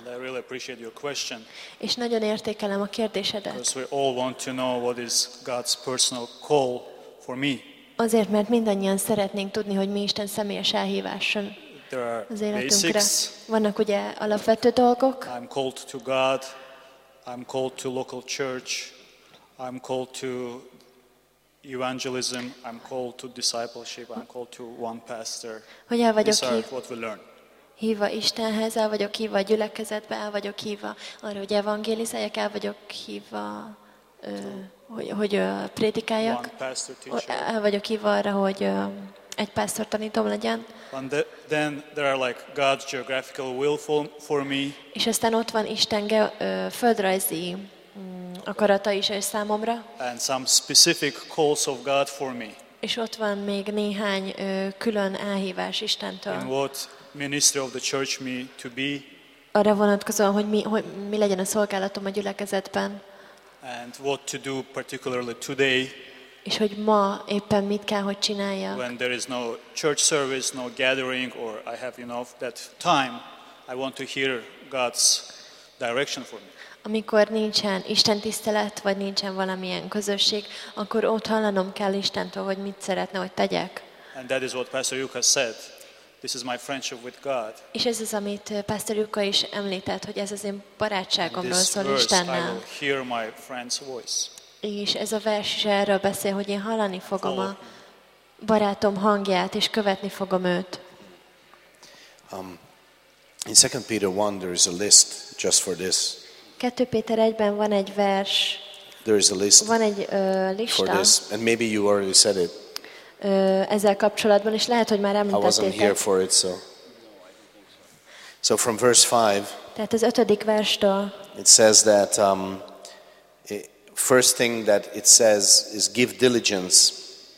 And I really appreciate your question. És nagyon értékelem a kérdésedet. Because we all want to know what is God's personal call for me. Azért, mert mindannyian szeretnénk tudni, hogy mi Isten személyes elhívása There are az életünkre. basics. Vannak ugye alapvető dolgok, I'm called to God. I'm called to local church. I'm called to evangelism. I'm called to discipleship. I'm called to one pastor. hogy el vagyok These are hív, what we learn. hívva Istenhez, el vagyok hívva a gyülekezetbe, el vagyok hívva arra, hogy evangélizáljak, el vagyok hívva, ö, hogy, hogy ö, prédikáljak, One pastor teacher. el vagyok hívva arra, hogy ö, egy pásztor tanítom legyen, And the, then there are like God's geographical will for, for me. és aztán ott van Isten ge, ö, földrajzi mm, akarata is és számomra, And some specific calls of God for me. és ott van még néhány ö, külön elhívás In Istentől. what ministry of the church me to be. Arra vonatkozóan, hogy mi, hogy mi legyen a szolgálatom a gyülekezetben, And what to do particularly today és hogy ma éppen mit kell, hogy csináljak. when there is no church service, no gathering, or I have enough that time. I want to hear God's direction for me. Amikor nincsen Isten tisztelet, vagy nincsen valamilyen közösség, akkor ott hallanom kell Istentől, hogy mit szeretne, hogy tegyek. And that is what Pastor Yuka said. This is my friendship with God. És ez az, amit Pastor Jukka is említett, hogy ez az én In barátságomról this szól verse I Istennel. will hear my friend's voice. És ez a vers is erről beszél, hogy én hallani fogom Follow a barátom hangját, és követni fogom őt. Um, in Second Peter one, there is a list just for this. kettő Péter egyben van egy vers, There is a list van egy ö, for lista this, and maybe you already said it. ö, ezzel kapcsolatban, és lehet, hogy már I wasn't here említettétek. for it, so. So from verse five, Tehát az ötödik verstől it says that um, it, first thing that it says is give diligence.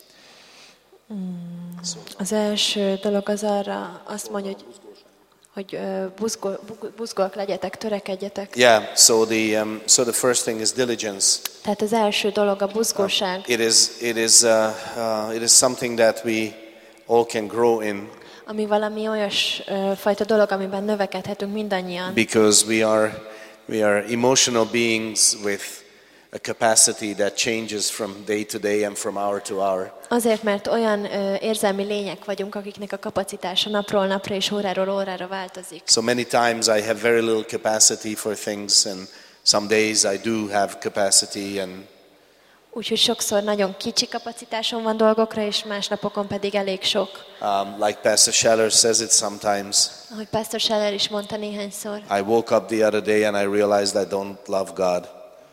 az első dolog az arra azt mondja, hogy, hogy ö, buzgol, bug- buzgolk legyetek, törekedjetek. Yeah. So the um, so the first thing is diligence. Tehát az első dolog a buzgóság, It is it is uh, uh, it is something that we all can grow in ami valami olyas ö, fajta dolog, amiben növekedhetünk mindannyian. because we are we are emotional beings with a capacity that changes from day to day and from hour to hour. Azért, mert olyan ö, érzelmi lények vagyunk, akiknek a kapacitása napról napra és óráról órára változik. So many times I have very little capacity for things, and some days I do have capacity, and Úgyhogy sokszor nagyon kicsi kapacitásom van dolgokra, és más napokon pedig elég sok. um, like Pastor Scheller says it sometimes. Ahogy Pastor Scheller is mondta néhányszor. I woke up the other day and I realized I don't love God.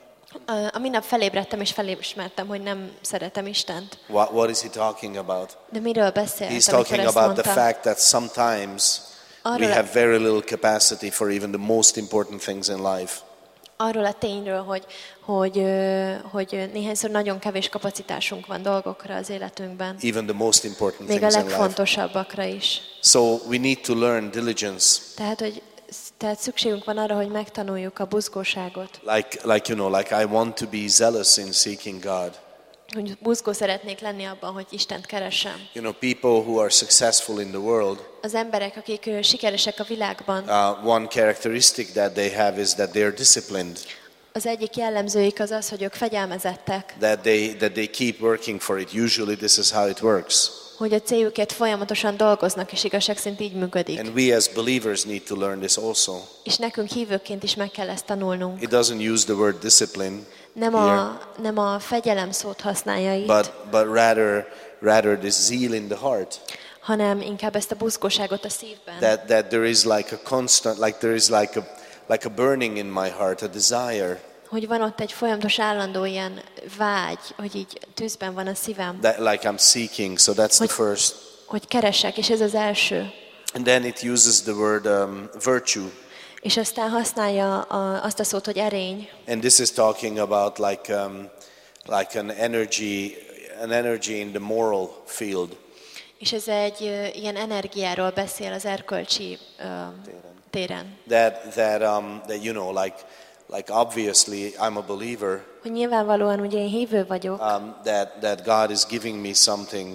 Ö, A minap felébredtem, és felismertem, hogy nem szeretem Istent. What, what is he talking about? De miről beszélt, He's amikor talking ezt about the mondta? fact that sometimes we Arról, have very little capacity for even the most important things in life. arról a tényről, hogy, hogy, ö, hogy néhányszor nagyon kevés kapacitásunk van dolgokra az életünkben. Even the most important Még a things in life. legfontosabbakra is. So we need to learn diligence. Tehát, hogy tehát szükségünk van arra, hogy megtanuljuk a buzgóságot. Like, like you know, like I want to be zealous in seeking God. Hogy buzgó szeretnék lenni abban, hogy Istent keressem. You know, people who are successful in the world, Az emberek, akik ö, sikeresek a világban, uh, one characteristic that they have is that they are disciplined. az egyik jellemzőik az az, hogy ők fegyelmezettek, That they that they keep working for it. Usually, this is how it works. hogy a céljukért folyamatosan dolgoznak, és igazság szerint így működik. And we as believers need to learn this also. És nekünk hívőként is meg kell ezt tanulnunk. It doesn't use the word discipline Nem here, a, nem a fegyelem szót használja itt, but but rather rather this zeal in the heart. hanem inkább ezt a buzgóságot a szívben. That that there is like a constant, like there is like a like a burning in my heart, a desire Hogy van ott egy folyamatos állandó ilyen vágy, hogy így tűzben van a szívem, that like I'm seeking. So that's the Hogy- first. hogy keresek, és ez az első. And then it uses the word um, virtue. És aztán használja a, azt a szót, hogy erény. And this is talking about like um, like an energy, an energy in the moral field. És ez egy ö, ilyen energiáról beszél az erkölcsi ö, téren. That that um, that you know, like like obviously I'm a believer. Hogy nyilvánvalóan ugye én hívő vagyok, Um, that that God is giving me something.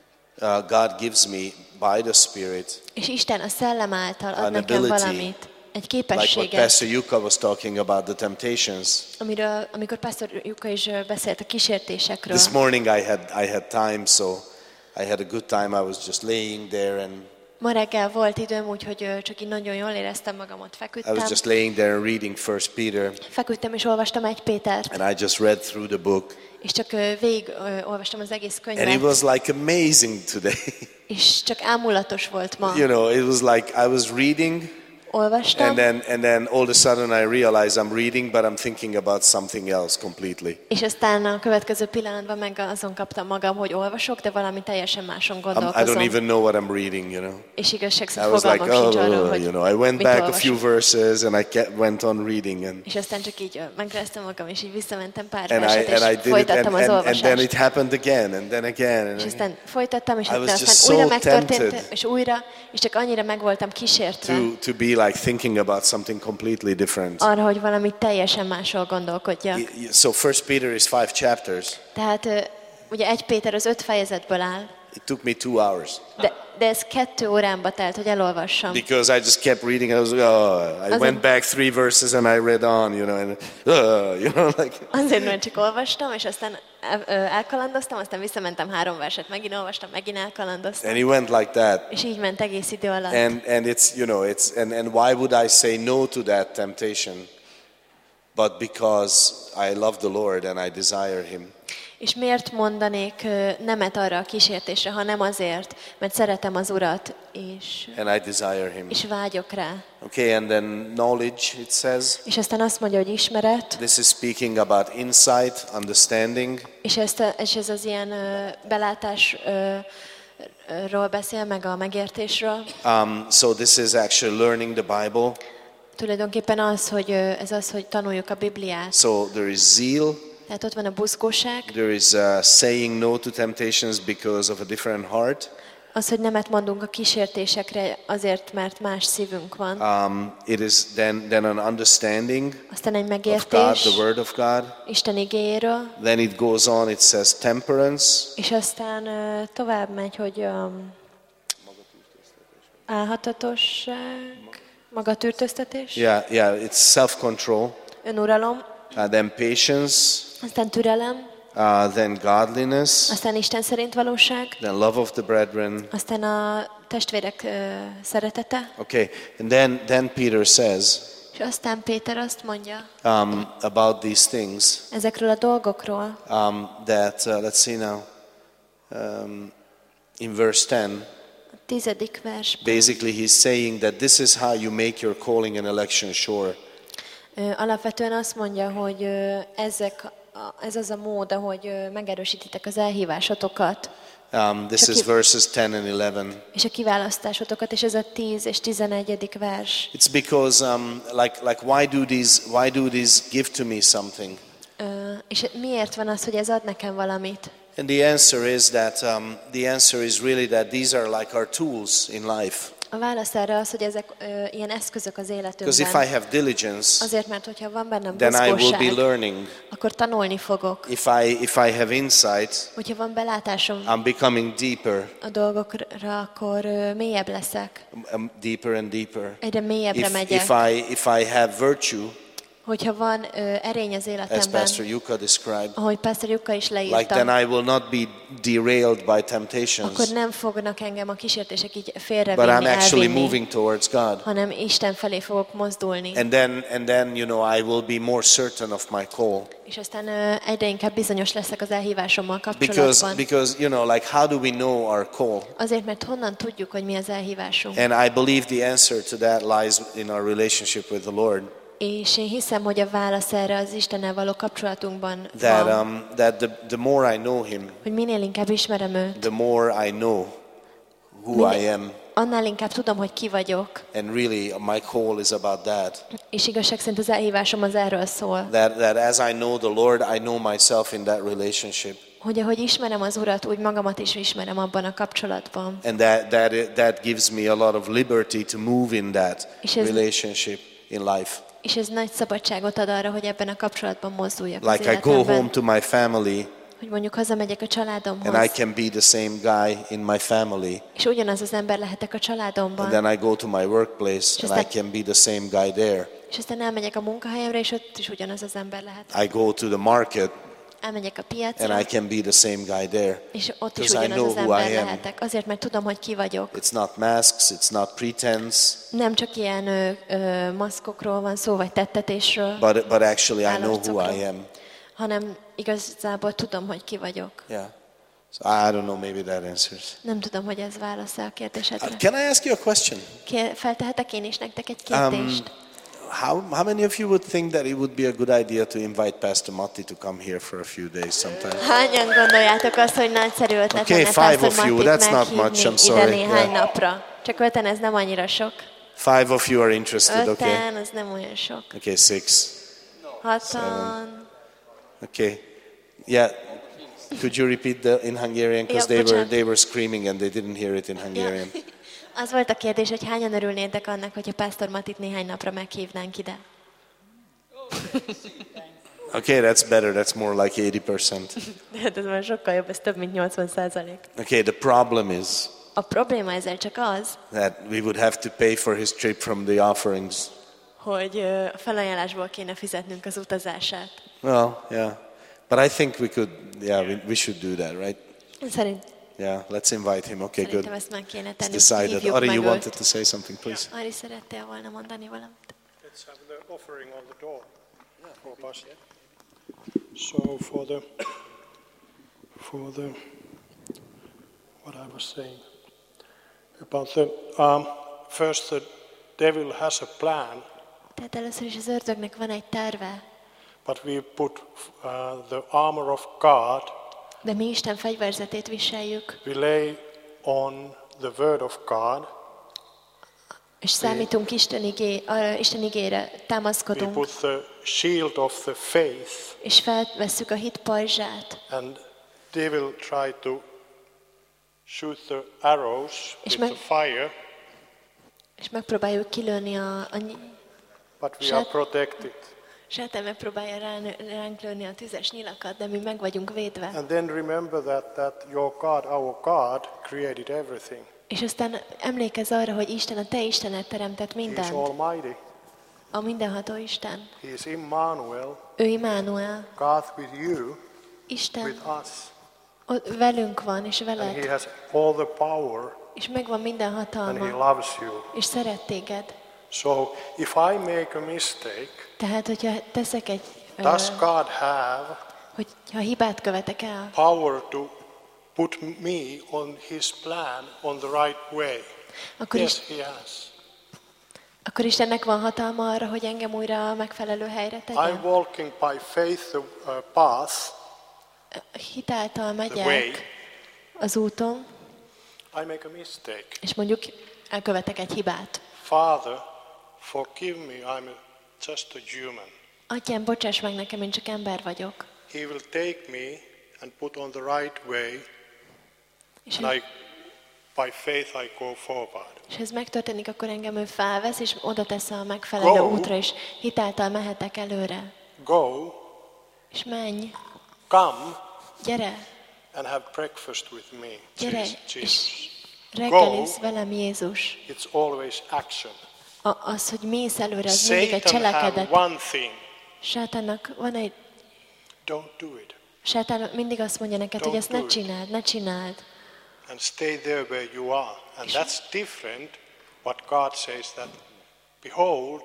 Uh, God gives me by the Spirit és Isten a szellem által ad An nekem ability. valamit, egy Like what képességet, Pastor Yuka was talking about, the temptations. amiről, amikor Pastor Juka is ö, beszélt a kísértésekről. This morning I had I had time, so I had a good time. I was just laying there and Ma reggel volt időm, úgyhogy ö, csak így nagyon jól éreztem magamat, I feküdtem. was just laying there and reading First Peter, Feküdtem és olvastam egy Pétert, and I just read through the book, és csak ö, végig ö, olvastam az egész and it könyvet, was like amazing today. és csak ámulatos volt ma. You know, it was like I was reading, Olvastam, and then and then all of a sudden I realized I'm reading, but I'm thinking about something else completely. és aztán a következő pillanatban meg azon kaptam magam, hogy olvasok, de valami teljesen máson I'm, I don't gondolkozom. even know what I'm reading, you know. És igazság I szerint was like, fogalmam sincs arról, oh, hogy you know, I went mit back a olvasok. few verses and I kept, went on reading, and És aztán csak így ö, megráztam magam, és így visszamentem pár and I verset, and I és did it, and, folytattam az and, and then olvasást. it happened again, and then again, and És again. aztán folytattam, és I was aztán just újra so megtörtént, tempted. és újra, és csak annyira meg voltam kísértve to to be like thinking about something completely different. arra, hogy valami teljesen másról gondolkodjak. Y- y- So First Peter is five chapters. Tehát ö, ugye egy Péter az öt fejezetből áll, It took me two hours de, de ez kettő órámba telt, hogy elolvassam. because I just kept reading. I was like, oh, I Azon- went back three verses and I read on, you know, and uh, you know, like. Azért, mert csak olvastam, és aztán el- ö, elkalandoztam, aztán visszamentem három verset, megint olvastam, megint elkalandoztam. And he went like that. És így ment egész idő alatt. And and it's you know it's and and why would I say no to that temptation? But because I love the Lord and I desire Him. És miért mondanék ö, nemet arra a kísértésre, ha nem azért, mert szeretem az Urat, és, And I desire Him. és vágyok rá. Okay, and then knowledge, it says. És aztán azt mondja, hogy ismeret, This is speaking about insight, understanding. és, ezt a, és ez az ilyen ö, belátásról beszél, meg a megértésről. Um, so this is actually learning the Bible. Tulajdonképpen az, hogy ö, ez az, hogy tanuljuk a Bibliát. So there is zeal. Tehát ott van a buzgóság, There is uh, saying no to temptations because of a different heart. az, hogy nemet mondunk a kísértésekre azért, mert más szívünk van. Um, it is then, then an understanding Aztán egy of God, megértés the Word of God. Isten igéjéről, Then it goes on, it says temperance. és aztán ö, tovább megy, hogy um, álhatatosság, magatűrtöztetés, Yeah, yeah, it's self-control. önuralom, Uh, then patience. aztán türelem, Uh, then godliness. aztán Isten szerint valóság, Then love of the brethren. aztán a testvérek ö, szeretete, Okay, and then, then Peter says és aztán Péter azt mondja um, about these things. ezekről a dolgokról, Um, that uh, let's see now, um, in verse ten, a tizedik versben. basically he's saying that this is how you make your calling and election sure. Ö, Alapvetően azt mondja, hogy ö, ezek, a- ez az a mód, ahogy ö, megerősítitek az elhívásotokat, Um, this Csak is ki- verses ten and eleven. és a kiválasztásotokat, és ez a tíz és tizenegyedik vers. It's because um, like like why do these why do these give to me something? Ö, És miért van az, hogy ez ad nekem valamit? And the answer is that um, the answer is really that these are like our tools in life. A válasz erre az, hogy ezek ö, ilyen eszközök az Because if I életünkben. have diligence, Azért, mert hogyha van bennem then I will be buzgóság, learning. akkor tanulni fogok. If I if I have insight, Hogyha van belátásom I'm becoming deeper, a dolgokra, akkor ö, mélyebb leszek. um, deeper and deeper. Egyre mélyebbre If, megyek. if I if I have virtue, Hogyha van ö, erény az as életemben, Pastor Yuka described, ahogy Pastor Jukka is like leírta, then I will not be derailed by temptations, akkor nem fognak engem a kísértések így but I'm félrevinni, actually elvinni, moving towards God. hanem Isten felé fogok mozdulni. And then and then you know I will be more certain of my call. És aztán ö, egyre inkább bizonyos leszek az elhívásommal Because kapcsolatban. because you know like how do we know our call? Azért, mert honnan tudjuk, hogy mi az elhívásunk. And I believe the answer to that lies in our relationship with the Lord. És én hiszem, hogy a válasz erre az Istennel való kapcsolatunkban That van, um that the, the more I know him, hogy minél inkább ismerem őt, the more I know who minél- I am. annál inkább tudom, hogy ki vagyok. And really my call is about that. És igazság szerint az elhívásom az erről szól. That that as I know the Lord, I know myself in that relationship. Hogy ahogy ismerem az Urat, úgy magamat is ismerem abban a kapcsolatban. And that that that gives me a lot of liberty to move in that És ez- relationship in life. És ez nagy szabadságot ad arra, hogy ebben a kapcsolatban mozduljak az Like I go életemben. home to my family hogy mondjuk hazamegyek a családomhoz, and I can be the same guy in my family, és ugyanaz az ember lehetek a családomban, and then I go to my workplace and I aztán- can be the same guy there. és aztán elmegyek a munkahelyemre, és ott is ugyanaz az ember lehet. I go to the market Elmegyek a and piacra, I can be the same guy there. és ott is Because I ugyanaz know az who ember I am. lehetek. Azért, mert tudom, hogy ki vagyok. It's not masks, it's not pretense, Nem csak ilyen ö, ö, maszkokról van szó, vagy tettetésről, but, but actually I know who Állarcokról. I am. hanem igazából tudom, hogy ki vagyok. Yeah. So I don't know, maybe that answers. Nem tudom, hogy ez válasz a Uh, kérdésedre. can I ask you a question? Kér, feltehetek én is nektek egy Um, kérdést? how, how many of you would think that it would be a good idea to invite Pastor Matti to come here for a few days sometime? Hányan gondoljátok azt, hogy nagyszerű ötlet Okay, lenne five Pastor of you, Mattit that's not much, meghívni I'm sorry, ide néhány yeah. napra? Csak öten ez nem annyira sok. Five of you are interested, okay? Öten, az nem olyan sok. Okay, six. Hatan. Okay. Yeah. Could you repeat the in Hungarian? Because Yeah, they were bocsánat. they were screaming and they didn't hear it in Hungarian. Ja. Az volt a kérdés, hogy hányan örülnétek annak, hogyha Pastor Mattit néhány napra meghívnánk ide. Okay, that's better. That's more like eighty percent. Hát ez már sokkal jobb, ez több mint nyolcvan százalék. Okay, the problem is A probléma ezzel csak az, that we would have to pay for his trip from the offerings. hogy ö, a felajánlásból kéne fizetnünk az utazását. Well, yeah. But I think we could, yeah, we, we should do that, right? Szerint, Yeah, let's invite him. Okay, good. szerintem ezt meg kéne It's tenni. decided. Hívjuk Ari, meg you őt. wanted to say something, please? Ari, szerettél volna mondani valamit? Let's have the offering on the door for Pastor. So for the for the what I was saying about the um, first the devil has a plan, Tehát először is az ördögnek van egy terve, but we put uh, the armor of God. de mi Isten fegyverzetét viseljük, We lay on the word of God. és számítunk Isten, igé, arra, Isten igére, We támaszkodunk, put the shield of the faith, és felvesszük a hit pajzsát, and devil try to shoot the arrows És with meg- the fire, és megpróbáljuk kilőni a, a ny- but we Sat- are protected. sátán megpróbálja ránk, ránk lőni a tüzes nyilakat, de mi meg vagyunk védve. And then remember that, that your God, our God, created everything. És aztán emlékezz arra, hogy Isten, a te Istened teremtett He is mindent, Almighty. a mindenható Isten. He is Emmanuel, Ő Immanuel, God with you, Isten with us. ott velünk van, és And He veled, has all the power, és megvan minden and He hatalma, loves you. és szeret téged. So if I make a mistake, Tehát, hogyha teszek egy, ö, does God have hogyha hibát követek el, power to put me on His plan on the right way? akkor, Yes, is, He has. akkor Istennek van hatalma arra, hogy engem újra a megfelelő helyre I'm tegyen. walking by faith the uh, path, Hitáltal the way. megyek az úton, I make a mistake. és mondjuk elkövetek egy hibát. Father, forgive me, I'm a, just a human. Atyám, bocsáss meg nekem, én csak ember vagyok. He will take me and put on the right way, És, and I, by faith I go forward. és ha ez megtörténik, akkor engem ő felvesz, és oda tesz a megfelelő Go. útra, és hitáltal mehetek előre. Go, És menj, come gyere, and have breakfast with me. gyere, Jesus, és Jesus. reggeliz velem Jézus. It's always action. A, az, hogy mész előre, az mindig egy Satan have cselekedet. one thing, Sátánnak van egy... don't do it. Sátán mindig azt mondja neked, hogy Don't ezt do ne it. csináld, ne csináld. And stay there where you are. And that's different what God says that, behold,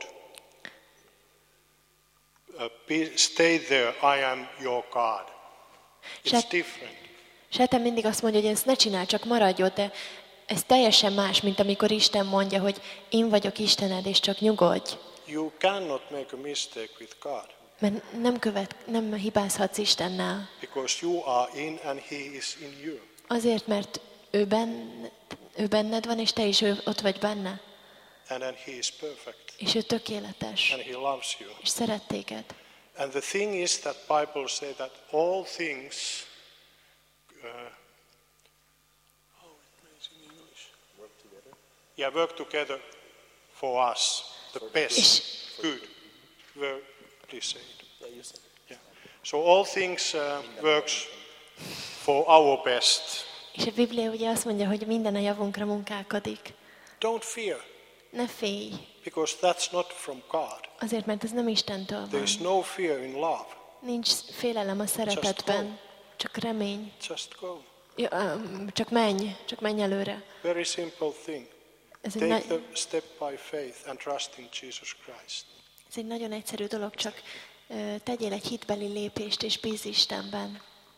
uh, be, stay there, I am your God. It's Sat- different. Sátán mindig azt mondja, hogy ezt ne csináld, csak maradj ott, de ez teljesen más, mint amikor Isten mondja, hogy én vagyok Istened, és csak nyugodj. You cannot make a mistake with God Mert nem, követ, nem hibázhatsz Istennel. because you are in and He is in you. Azért, mert ő, benn, ő benned van, és te is ő, ott vagy benne. And then He is perfect És ő tökéletes, and He loves you. és szeret téged. And the thing is that Bible say that all things uh, how it means in English? Work together. Yeah, work together for us. The best. És- Good. Well, please say it. Yeah. So all things uh, works for our best. És a Biblia ugye azt mondja, hogy minden a javunkra munkálkodik. Don't fear, Ne félj, because that's not from God. azért, mert ez nem Istentől van. There is no fear in love. Nincs félelem a szeretetben, go. csak remény. Just go. Ja, um, csak menj, csak menj előre. Very simple thing. Ez egy, Take na- the step by faith and trust in Jesus Christ. ez egy nagyon egyszerű dolog, csak uh, tegyél egy hitbeli lépést, és bízz Istenben.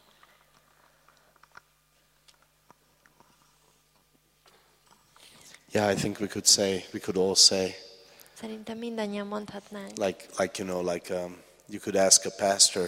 Yeah, I think we could say, we could all say, Szerintem mindannyian mondhatnánk. like, like you know, like um, you could ask a pastor,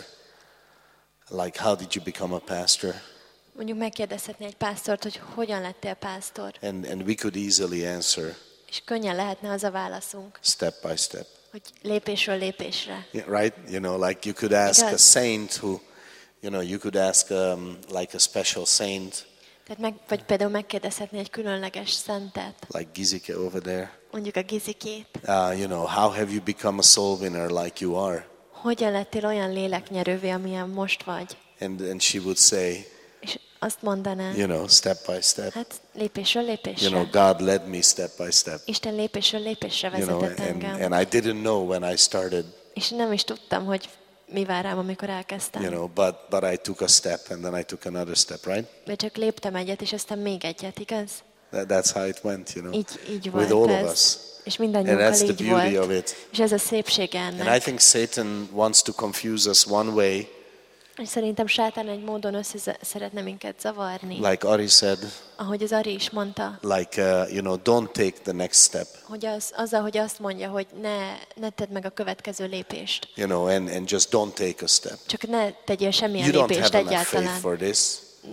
like, how did you become a pastor? Mondjuk megkérdezhetni egy pásztort, hogy hogyan lettél pásztor, And and we could easily answer és könnyen lehetne az a válaszunk, step by step. hogy lépésről lépésre. Yeah, right? You know, like you could ask a Igaz. saint who, you know, you could ask um, like a special saint, Tehát meg, vagy például megkérdezhetni egy különleges szentet, like Gizike over there. mondjuk a Gizikét. Uh, you know, how have you become a soul winner like you are? Hogyan lettél olyan léleknyerővé, amilyen most vagy? And and she would say, És azt mondaná, you know, step by step. hát lépésről lépésre. You know, God led me step by step. Isten lépésről lépésre You know, vezetett and, engem. and I didn't know when I started, És nem is tudtam, hogy mi vár rám, amikor elkezdtem. you know, but but I took a step and then I took another step, right? De csak léptem egyet, és aztán még egyet, igaz? That, that's how it went, you know. Így, így With volt all of ez. us. És And mindannyiunkkal that's the így beauty volt. of it. És ez a szépsége And I ennek. think Satan wants to confuse us one way, És szerintem sátán egy módon össze szeretne minket zavarni. like Ari said, Ahogy az Ari is mondta, like, uh, you know, don't take the next step, hogy az, azzal, hogy azt mondja, hogy ne, ne tedd meg a következő lépést. you know, and, and just don't take a step. Csak ne tegyél semmilyen You don't lépést have enough faith egyáltalán. for this.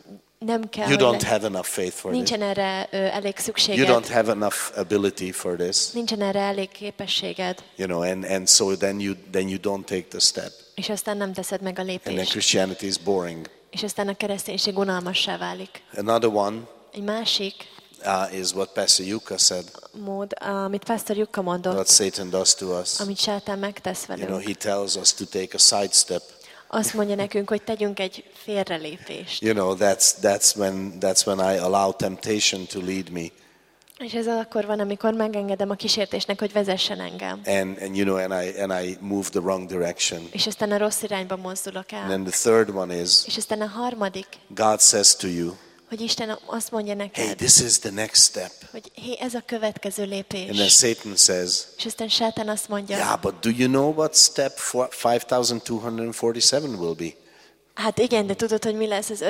Nem kell, You hogy don't le- have enough faith for this. nincsen erre ö, elég You szükséged, don't have enough ability for this, nincsen erre elég képességed, you know, and, and so then you then you don't take the step. és aztán nem teszed meg a And then lépést. Christianity is boring. És aztán a kereszténység unalmassá válik. Another one Egy másik uh, is what Pastor Yuka said, mód, amit Pastor Jukka mondott, what Satan does to us. amit sátán megtesz You know, velünk. he tells us to take a sidestep. Azt mondja nekünk, hogy tegyünk egy félrelépést. You know, that's that's when that's when I allow temptation to lead me. És ez akkor van, amikor megengedem a kísértésnek, hogy vezessen engem. And and you know, and I and I move the wrong direction. És aztán a rossz irányba mozdulok And el. then the third one is És aztán a harmadik, God says to you, hogy Isten azt mondja hey, neked, this is the next step. hogy hé, ez a következő And then lépés. Satan says, És aztán sátán azt mondja, yeah, but do you know what step five thousand two hundred forty-seven will be? hát igen, de tudod, hogy mi lesz az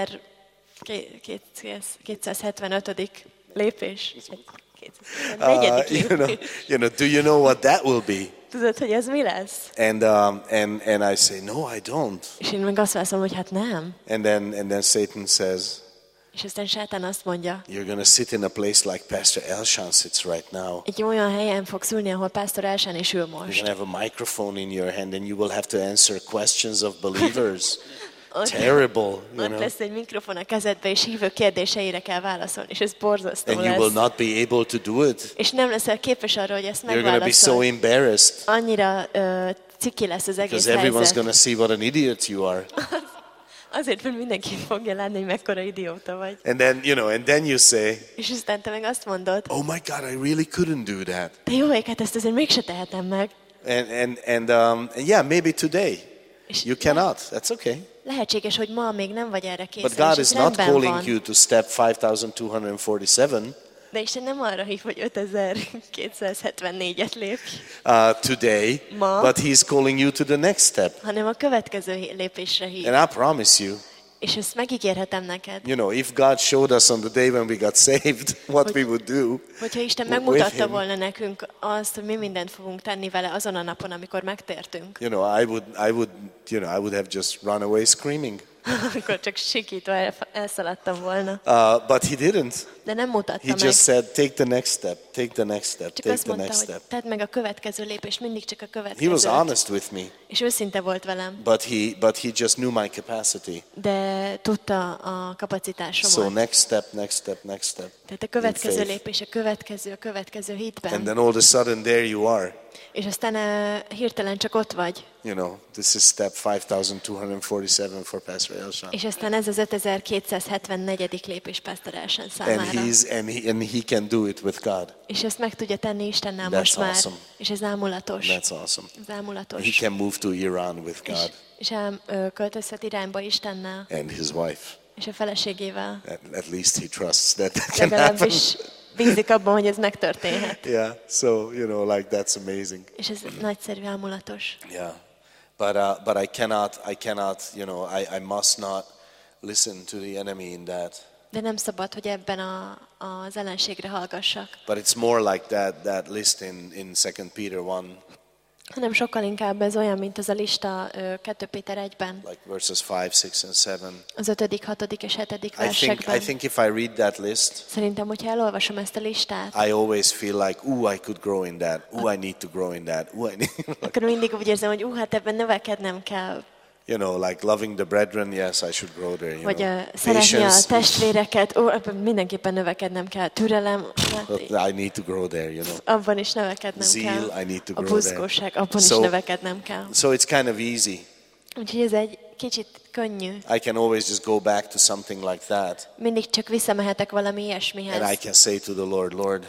ötezer-kétszázhetvenötödik lépés? Negyedik Uh, you know, lépés. you know, do you know what that will be? Tudod, hogy ez mi lesz? And um, and and I say, no, I don't. És én meg azt válaszolom, hogy hát nem. And then and then Satan says, És aztán sátán azt mondja, you're going to sit in a place like Pastor Elshan sits right now. egy olyan helyen fogsz ülni, ahol Pásztor Elsán is ül You're most. going to have a microphone in your hand, and you will have to answer questions of believers. Ott- Terrible, you Ott know. lesz egy mikrofon a kezedbe, és hívő kérdéseire kell válaszolni, és ez borzasztó And you will lesz. not be able to do it. És nem leszel képes arra, hogy ezt You're going to be so megválaszolj. embarrassed Annyira uh, ciki lesz az egész because everyone's helyzet. going to see what an idiot you are. Azért, mert mindenki fogja látni, hogy mekkora idióta vagy. And then, you know, and then you say, És aztán te meg azt mondod, oh my God, I really couldn't do that. de jó, hát ezt azért mégse tehetem meg. And and and um, and yeah, maybe today És you cannot. That's okay. lehetséges, hogy ma még nem vagy erre But készen, God és is ez not rendben calling van. you to step five thousand two hundred forty-seven De Isten nem arra hív, hogy ötezer-kétszázhetvennégyet lépj, uh, today, Ma. but He's calling you to the next step. hanem a következő lépésre hív. And I promise you, És ezt megígérhetem neked, you know, if God showed us on the day when we got saved what we would do, hogyha Isten with megmutatta him. volna nekünk azt, hogy mi mindent fogunk tenni vele azon a napon, amikor megtértünk, you know, I would, I would, you know, I would have just run away screaming. akkor csak sikítva el, elszaladtam volna. Uh, but He didn't. De nem mutatta He meg. just said, take the next step, take the next step, Csak take azt the mondta, next hogy step. tedd meg a következő lépést, mindig csak a He was következőt. honest with me, És őszinte volt velem, but he, but he just knew my capacity. de tudta a So kapacitásomat. next step, next step, next step. Tehát a következő faith. lépés, a következő, a következő And hitben. then all of a sudden there you are. És aztán uh, hirtelen csak ott vagy. You know, this is step five thousand two hundred forty-seven for Pastor Elshan. És aztán ez az ötezer-kétszázhetvennegyedik lépés Pastor Elshan And számára. he's and he and he can do it with God. És ezt meg tudja tenni Istennel That's most már. awesome. És ez ámulatos. That's awesome. Ez ámulatos. He can move to Iran with És, God és el, ö, költözhet irányba Istennel. and his wife. És a feleségével. At, at least he trusts that that can happen. Legalábbis bízik abban, hogy ez megtörténhet. Yeah. So you know, like that's amazing. És ez nagyszerű, ámulatos. Yeah. But uh, but I cannot I cannot you know I, I must not listen to the enemy in that. De nem szabad, hogy ebben a, az ellenségre hallgassak. But it's more like that that list in in Second Peter one, Hanem sokkal inkább ez olyan, mint az a lista ö, kettő Péter egyben. like verses five, six, and seven. Az ötödik, hatodik és hetedik I think versekben. I think if I read that list, Szerintem, hogyha elolvasom ezt a listát, I always feel like, ooh, I could grow in that. Ooh, I need to grow in that. Ooh, I need, akkor mindig úgy érzem, hogy ú, hát ebben növekednem kell. you know, like loving the brethren. Yes, I should grow there. You Vagy know, uh, szeretni a patience. testvéreket, ó, ebben mindenképpen növekednem kell. Türelem, hát, But I need to grow there. You know. abban is növekednem Zeal, kell. I need to A grow there. buzgóság, abban So- is növekednem kell. So it's kind of easy. Úgyhogy ez egy kicsit könnyű. I can always just go back to something like that, Mindig csak visszamehetek valami and I ilyesmihez. can say to the Lord, Lord,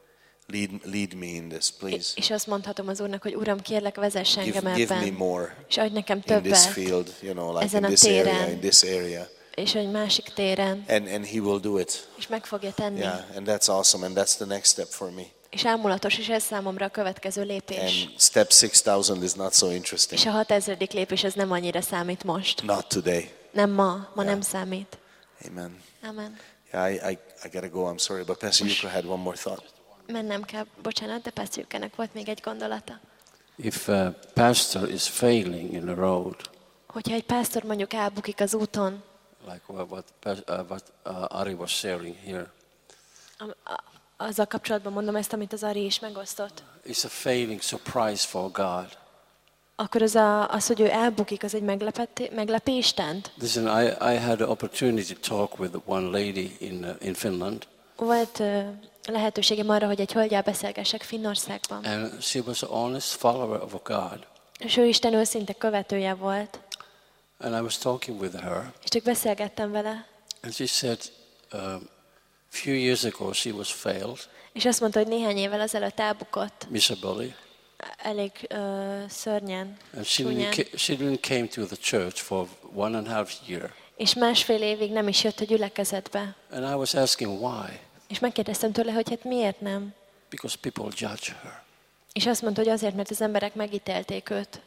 lead lead me in this, please. És azt mondhatom az Úrnak, hogy Uram, kérlek, vezess engem Give, give me ebben. more És adj nekem in this többet. field, you know, like ezen in a this area, téren. in this area, És egy másik téren. and and He will do it. És meg fogja tenni. Yeah, and that's awesome, and that's the next step for me. És ámulatos, és ez számomra a következő lépés. And step six thousand is not so interesting. És a hatezredik lépés, ez nem annyira számít most. Not today. Nem ma, ma nem számít. Amen. Amen. Yeah, I I, I gotta go. I'm sorry, but Pastor Yuka had one more thought. Mennem kell, bocsánat, de Pastor Yukának volt még egy gondolata. If a pastor is failing in the road, Hogyha egy pásztor mondjuk elbukik az úton, like what, what, pas- uh, what uh, Ari was sharing here, am- a- azzal kapcsolatban mondom ezt, amit az Ari is megosztott, it's a failing surprise for God. akkor az, a, az hogy ő elbukik, az egy meglepeti- meglepi Istent. Listen, I, I had the opportunity to talk with one lady in, uh, in Finland, Volt ö, lehetőségem arra, hogy egy hölgyel beszélgessek Finnországban. and she was an honest follower of God. És ő Isten őszinte követője volt. And I was talking with her, És csak beszélgettem vele. and she said, um, few years ago she was failed És azt mondta, hogy néhány évvel ezelőtt elbukott. miserably, Elég uh, szörnyen, and she csúnyán. didn't, ca- she didn't came to the church for one and a half year. És másfél évig nem is jött a gyülekezetbe. And I was asking why, És megkérdeztem tőle, hogy hát miért nem. because people judge her. És azt mondta, hogy azért, mert az emberek megítélték őt.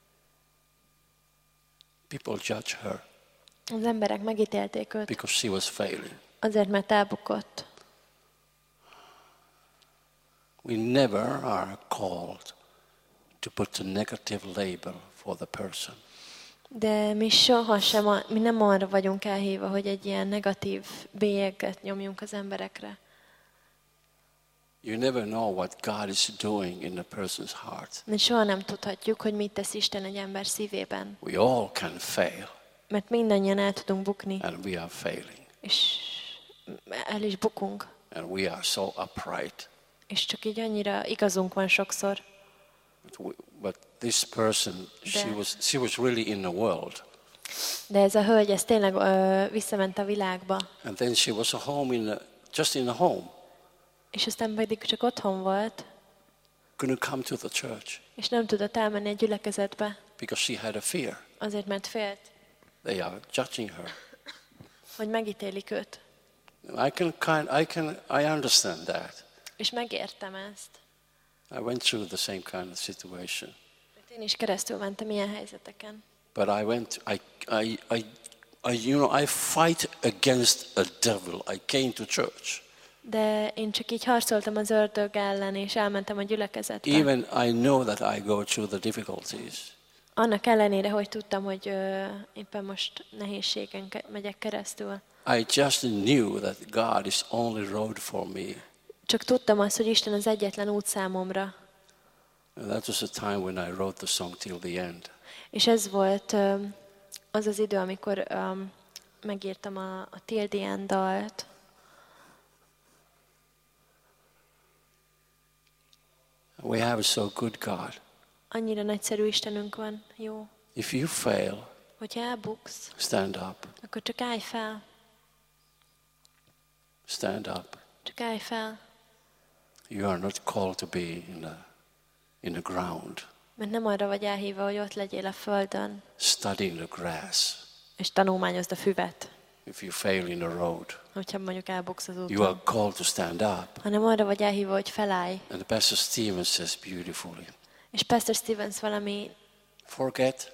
People judge her Az emberek megítélték őt. because she was failing. Azért, mert elbukott. We never are called to put the negative label for the person. De mi sohasem, a- mi nem arra vagyunk elhívva, hogy egy ilyen negatív bélyeget nyomjunk az emberekre. You never know what God is doing in a person's heart. Mert soha nem tudhatjuk, hogy mit tesz Isten egy ember szívében. We all can fail, Mert mindannyian el tudunk bukni, and we are failing, és el is bukunk. and we are so upright. És csak így annyira igazunk van sokszor. But, we, but this person, she De- was, she was really in the world, De ez a hölgy, ez tényleg ö, visszament a világba. and then she was at home in the, just in the home, És aztán pedig csak otthon volt, couldn't come to the church és nem tudott elmenni egy gyülekezetbe, because she had a fear. azért, mert félt, They are judging her. hogy megítélik őt. I can kind, I can, I understand that. És megértem ezt. I went through the same kind of situation, Mert én is keresztül mentem ilyen helyzeteken. but I went. I, I, I, I, you know, I fight against a devil. I came to church, De én csak így harcoltam az ördög ellen, és elmentem a gyülekezetbe. even I know that I go through the difficulties. Annak ellenére, hogy tudtam, hogy ö, éppen most nehézségen ke- megyek keresztül. I just knew that God is only road for me. Csak tudtam azt, hogy Isten az egyetlen út számomra. And that was the time when I wrote the song Till the End. És ez volt ö, az az idő, amikor ö, megírtam a, a Till the End dalt. We have a so good God. Annyira nagyszerű Istenünk van, jó. If you fail, Hogyha elbuksz, stand up. akkor csak állj fel, Stand up. csak állj fel, You are not called to be in the, in the ground, mert nem arra vagy elhívva, hogy ott legyél a földön, studying the grass. és tanulmányozd a füvet, If you fail in the road, hogyha mondjuk elbuksz az you úton. are called to stand up. Hanem arra vagy elhívva, hogy felállj. And Pastor Stephen says beautifully, És Pastor Stevens valami forget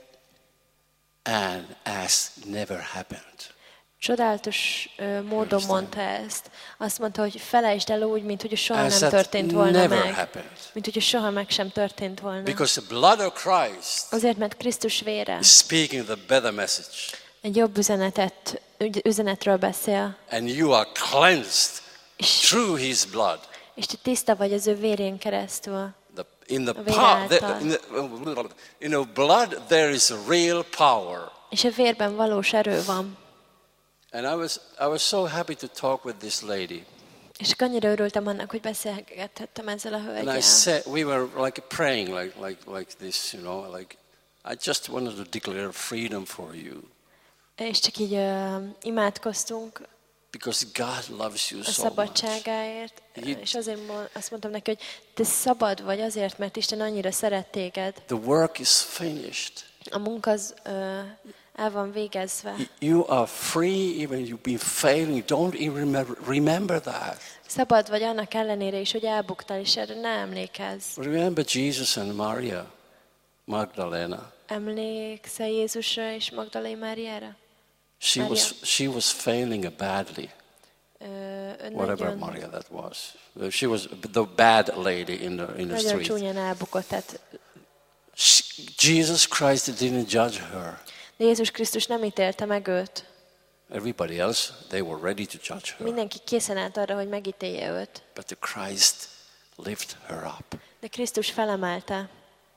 and as never happened. csodálatos ö, módon mondta ezt. Azt mondta, hogy felejtsd el úgy, mint hogy soha As nem that történt volna never meg. happened. Mint hogy soha meg sem történt volna. Because the blood of Christ Azért, mert Krisztus vére is speaking the better message. egy jobb üzenetet, ügy- üzenetről beszél. And you are cleansed És, through his blood. és te tiszta vagy az ő vérén keresztül. The, in the A vér power, által. in the, you know, blood there is a real power. És a vérben valós erő van. And I was, I was so happy to talk with this lady. És annyira örültem annak, hogy beszélgethettem ezzel a And I hölgyel. said, we were like praying like, like, like this, you know, like, I just wanted to declare freedom for you. És csak így uh, imádkoztunk Because God loves you a so much. szabadságáért, He- és azért mo- azt mondtam neki, hogy te szabad vagy azért, mert Isten annyira szeret téged. The work is finished. A munka az uh, el van végezve. You are free even you've been failing. Don't even remember, remember that. Szabad vagy annak ellenére is, hogy elbuktál, és erre ne emlékezz. Remember Jesus and Maria, Magdalena. Emlékszel Jézusra és Magdalai Máriára? She Maria. was, she was failing badly, Ö, ő whatever nagyon, Maria that was. She was the bad lady in the, in the nagyon street. csúnyán elbukott. Tehát, She, Jesus Christ didn't judge her. de Jézus Krisztus nem ítélte meg őt. Everybody else, they were ready to judge her. Mindenki készen állt arra, hogy megítélje őt. But the Christ lift her up. De Krisztus felemelte.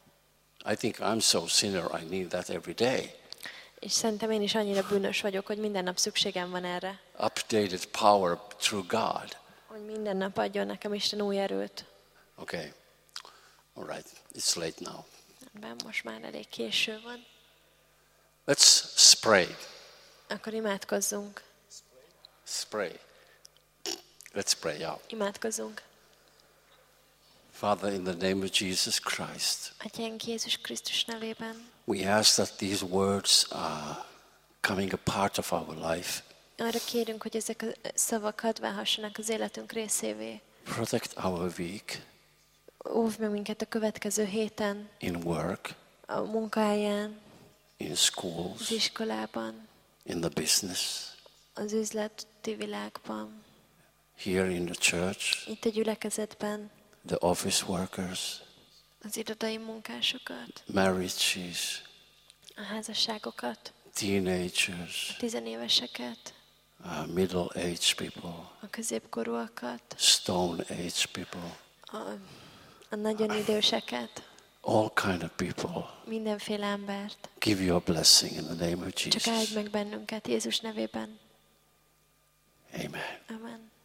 I think I'm so sinner, I need that every day. És szerintem én is annyira bűnös vagyok, hogy minden nap szükségem van erre. Updated power through God. Hogy minden nap adjon nekem Isten új erőt. Okay. All right. It's late now. Rendben, most már elég késő van. Let's spray. Akkor imádkozzunk. Spray. Let's pray out. Imádkozzunk. Father, in the name of Jesus Christ, Atyánk Jézus Krisztus nevében. we ask that these words are coming a part of our life. Arra kérünk, hogy ezek a szavak hadd válhassanak az életünk részévé. Protect our week Óvj meg minket a következő héten, in work, a munkahelyen, in az schools, iskolában, in the business, az üzleti világban, here in the church, itt a gyülekezetben, the office workers, az irodai munkásokat, marriages, a házasságokat, teenagers, a tizenéveseket, uh, middle-aged people, a középkorúakat, stone-aged people, a, a nagyon időseket, all kind of people. mindenféle embert. Give you a blessing in the name of Csak Jesus. áld meg bennünket Jézus nevében. Amen. Amen.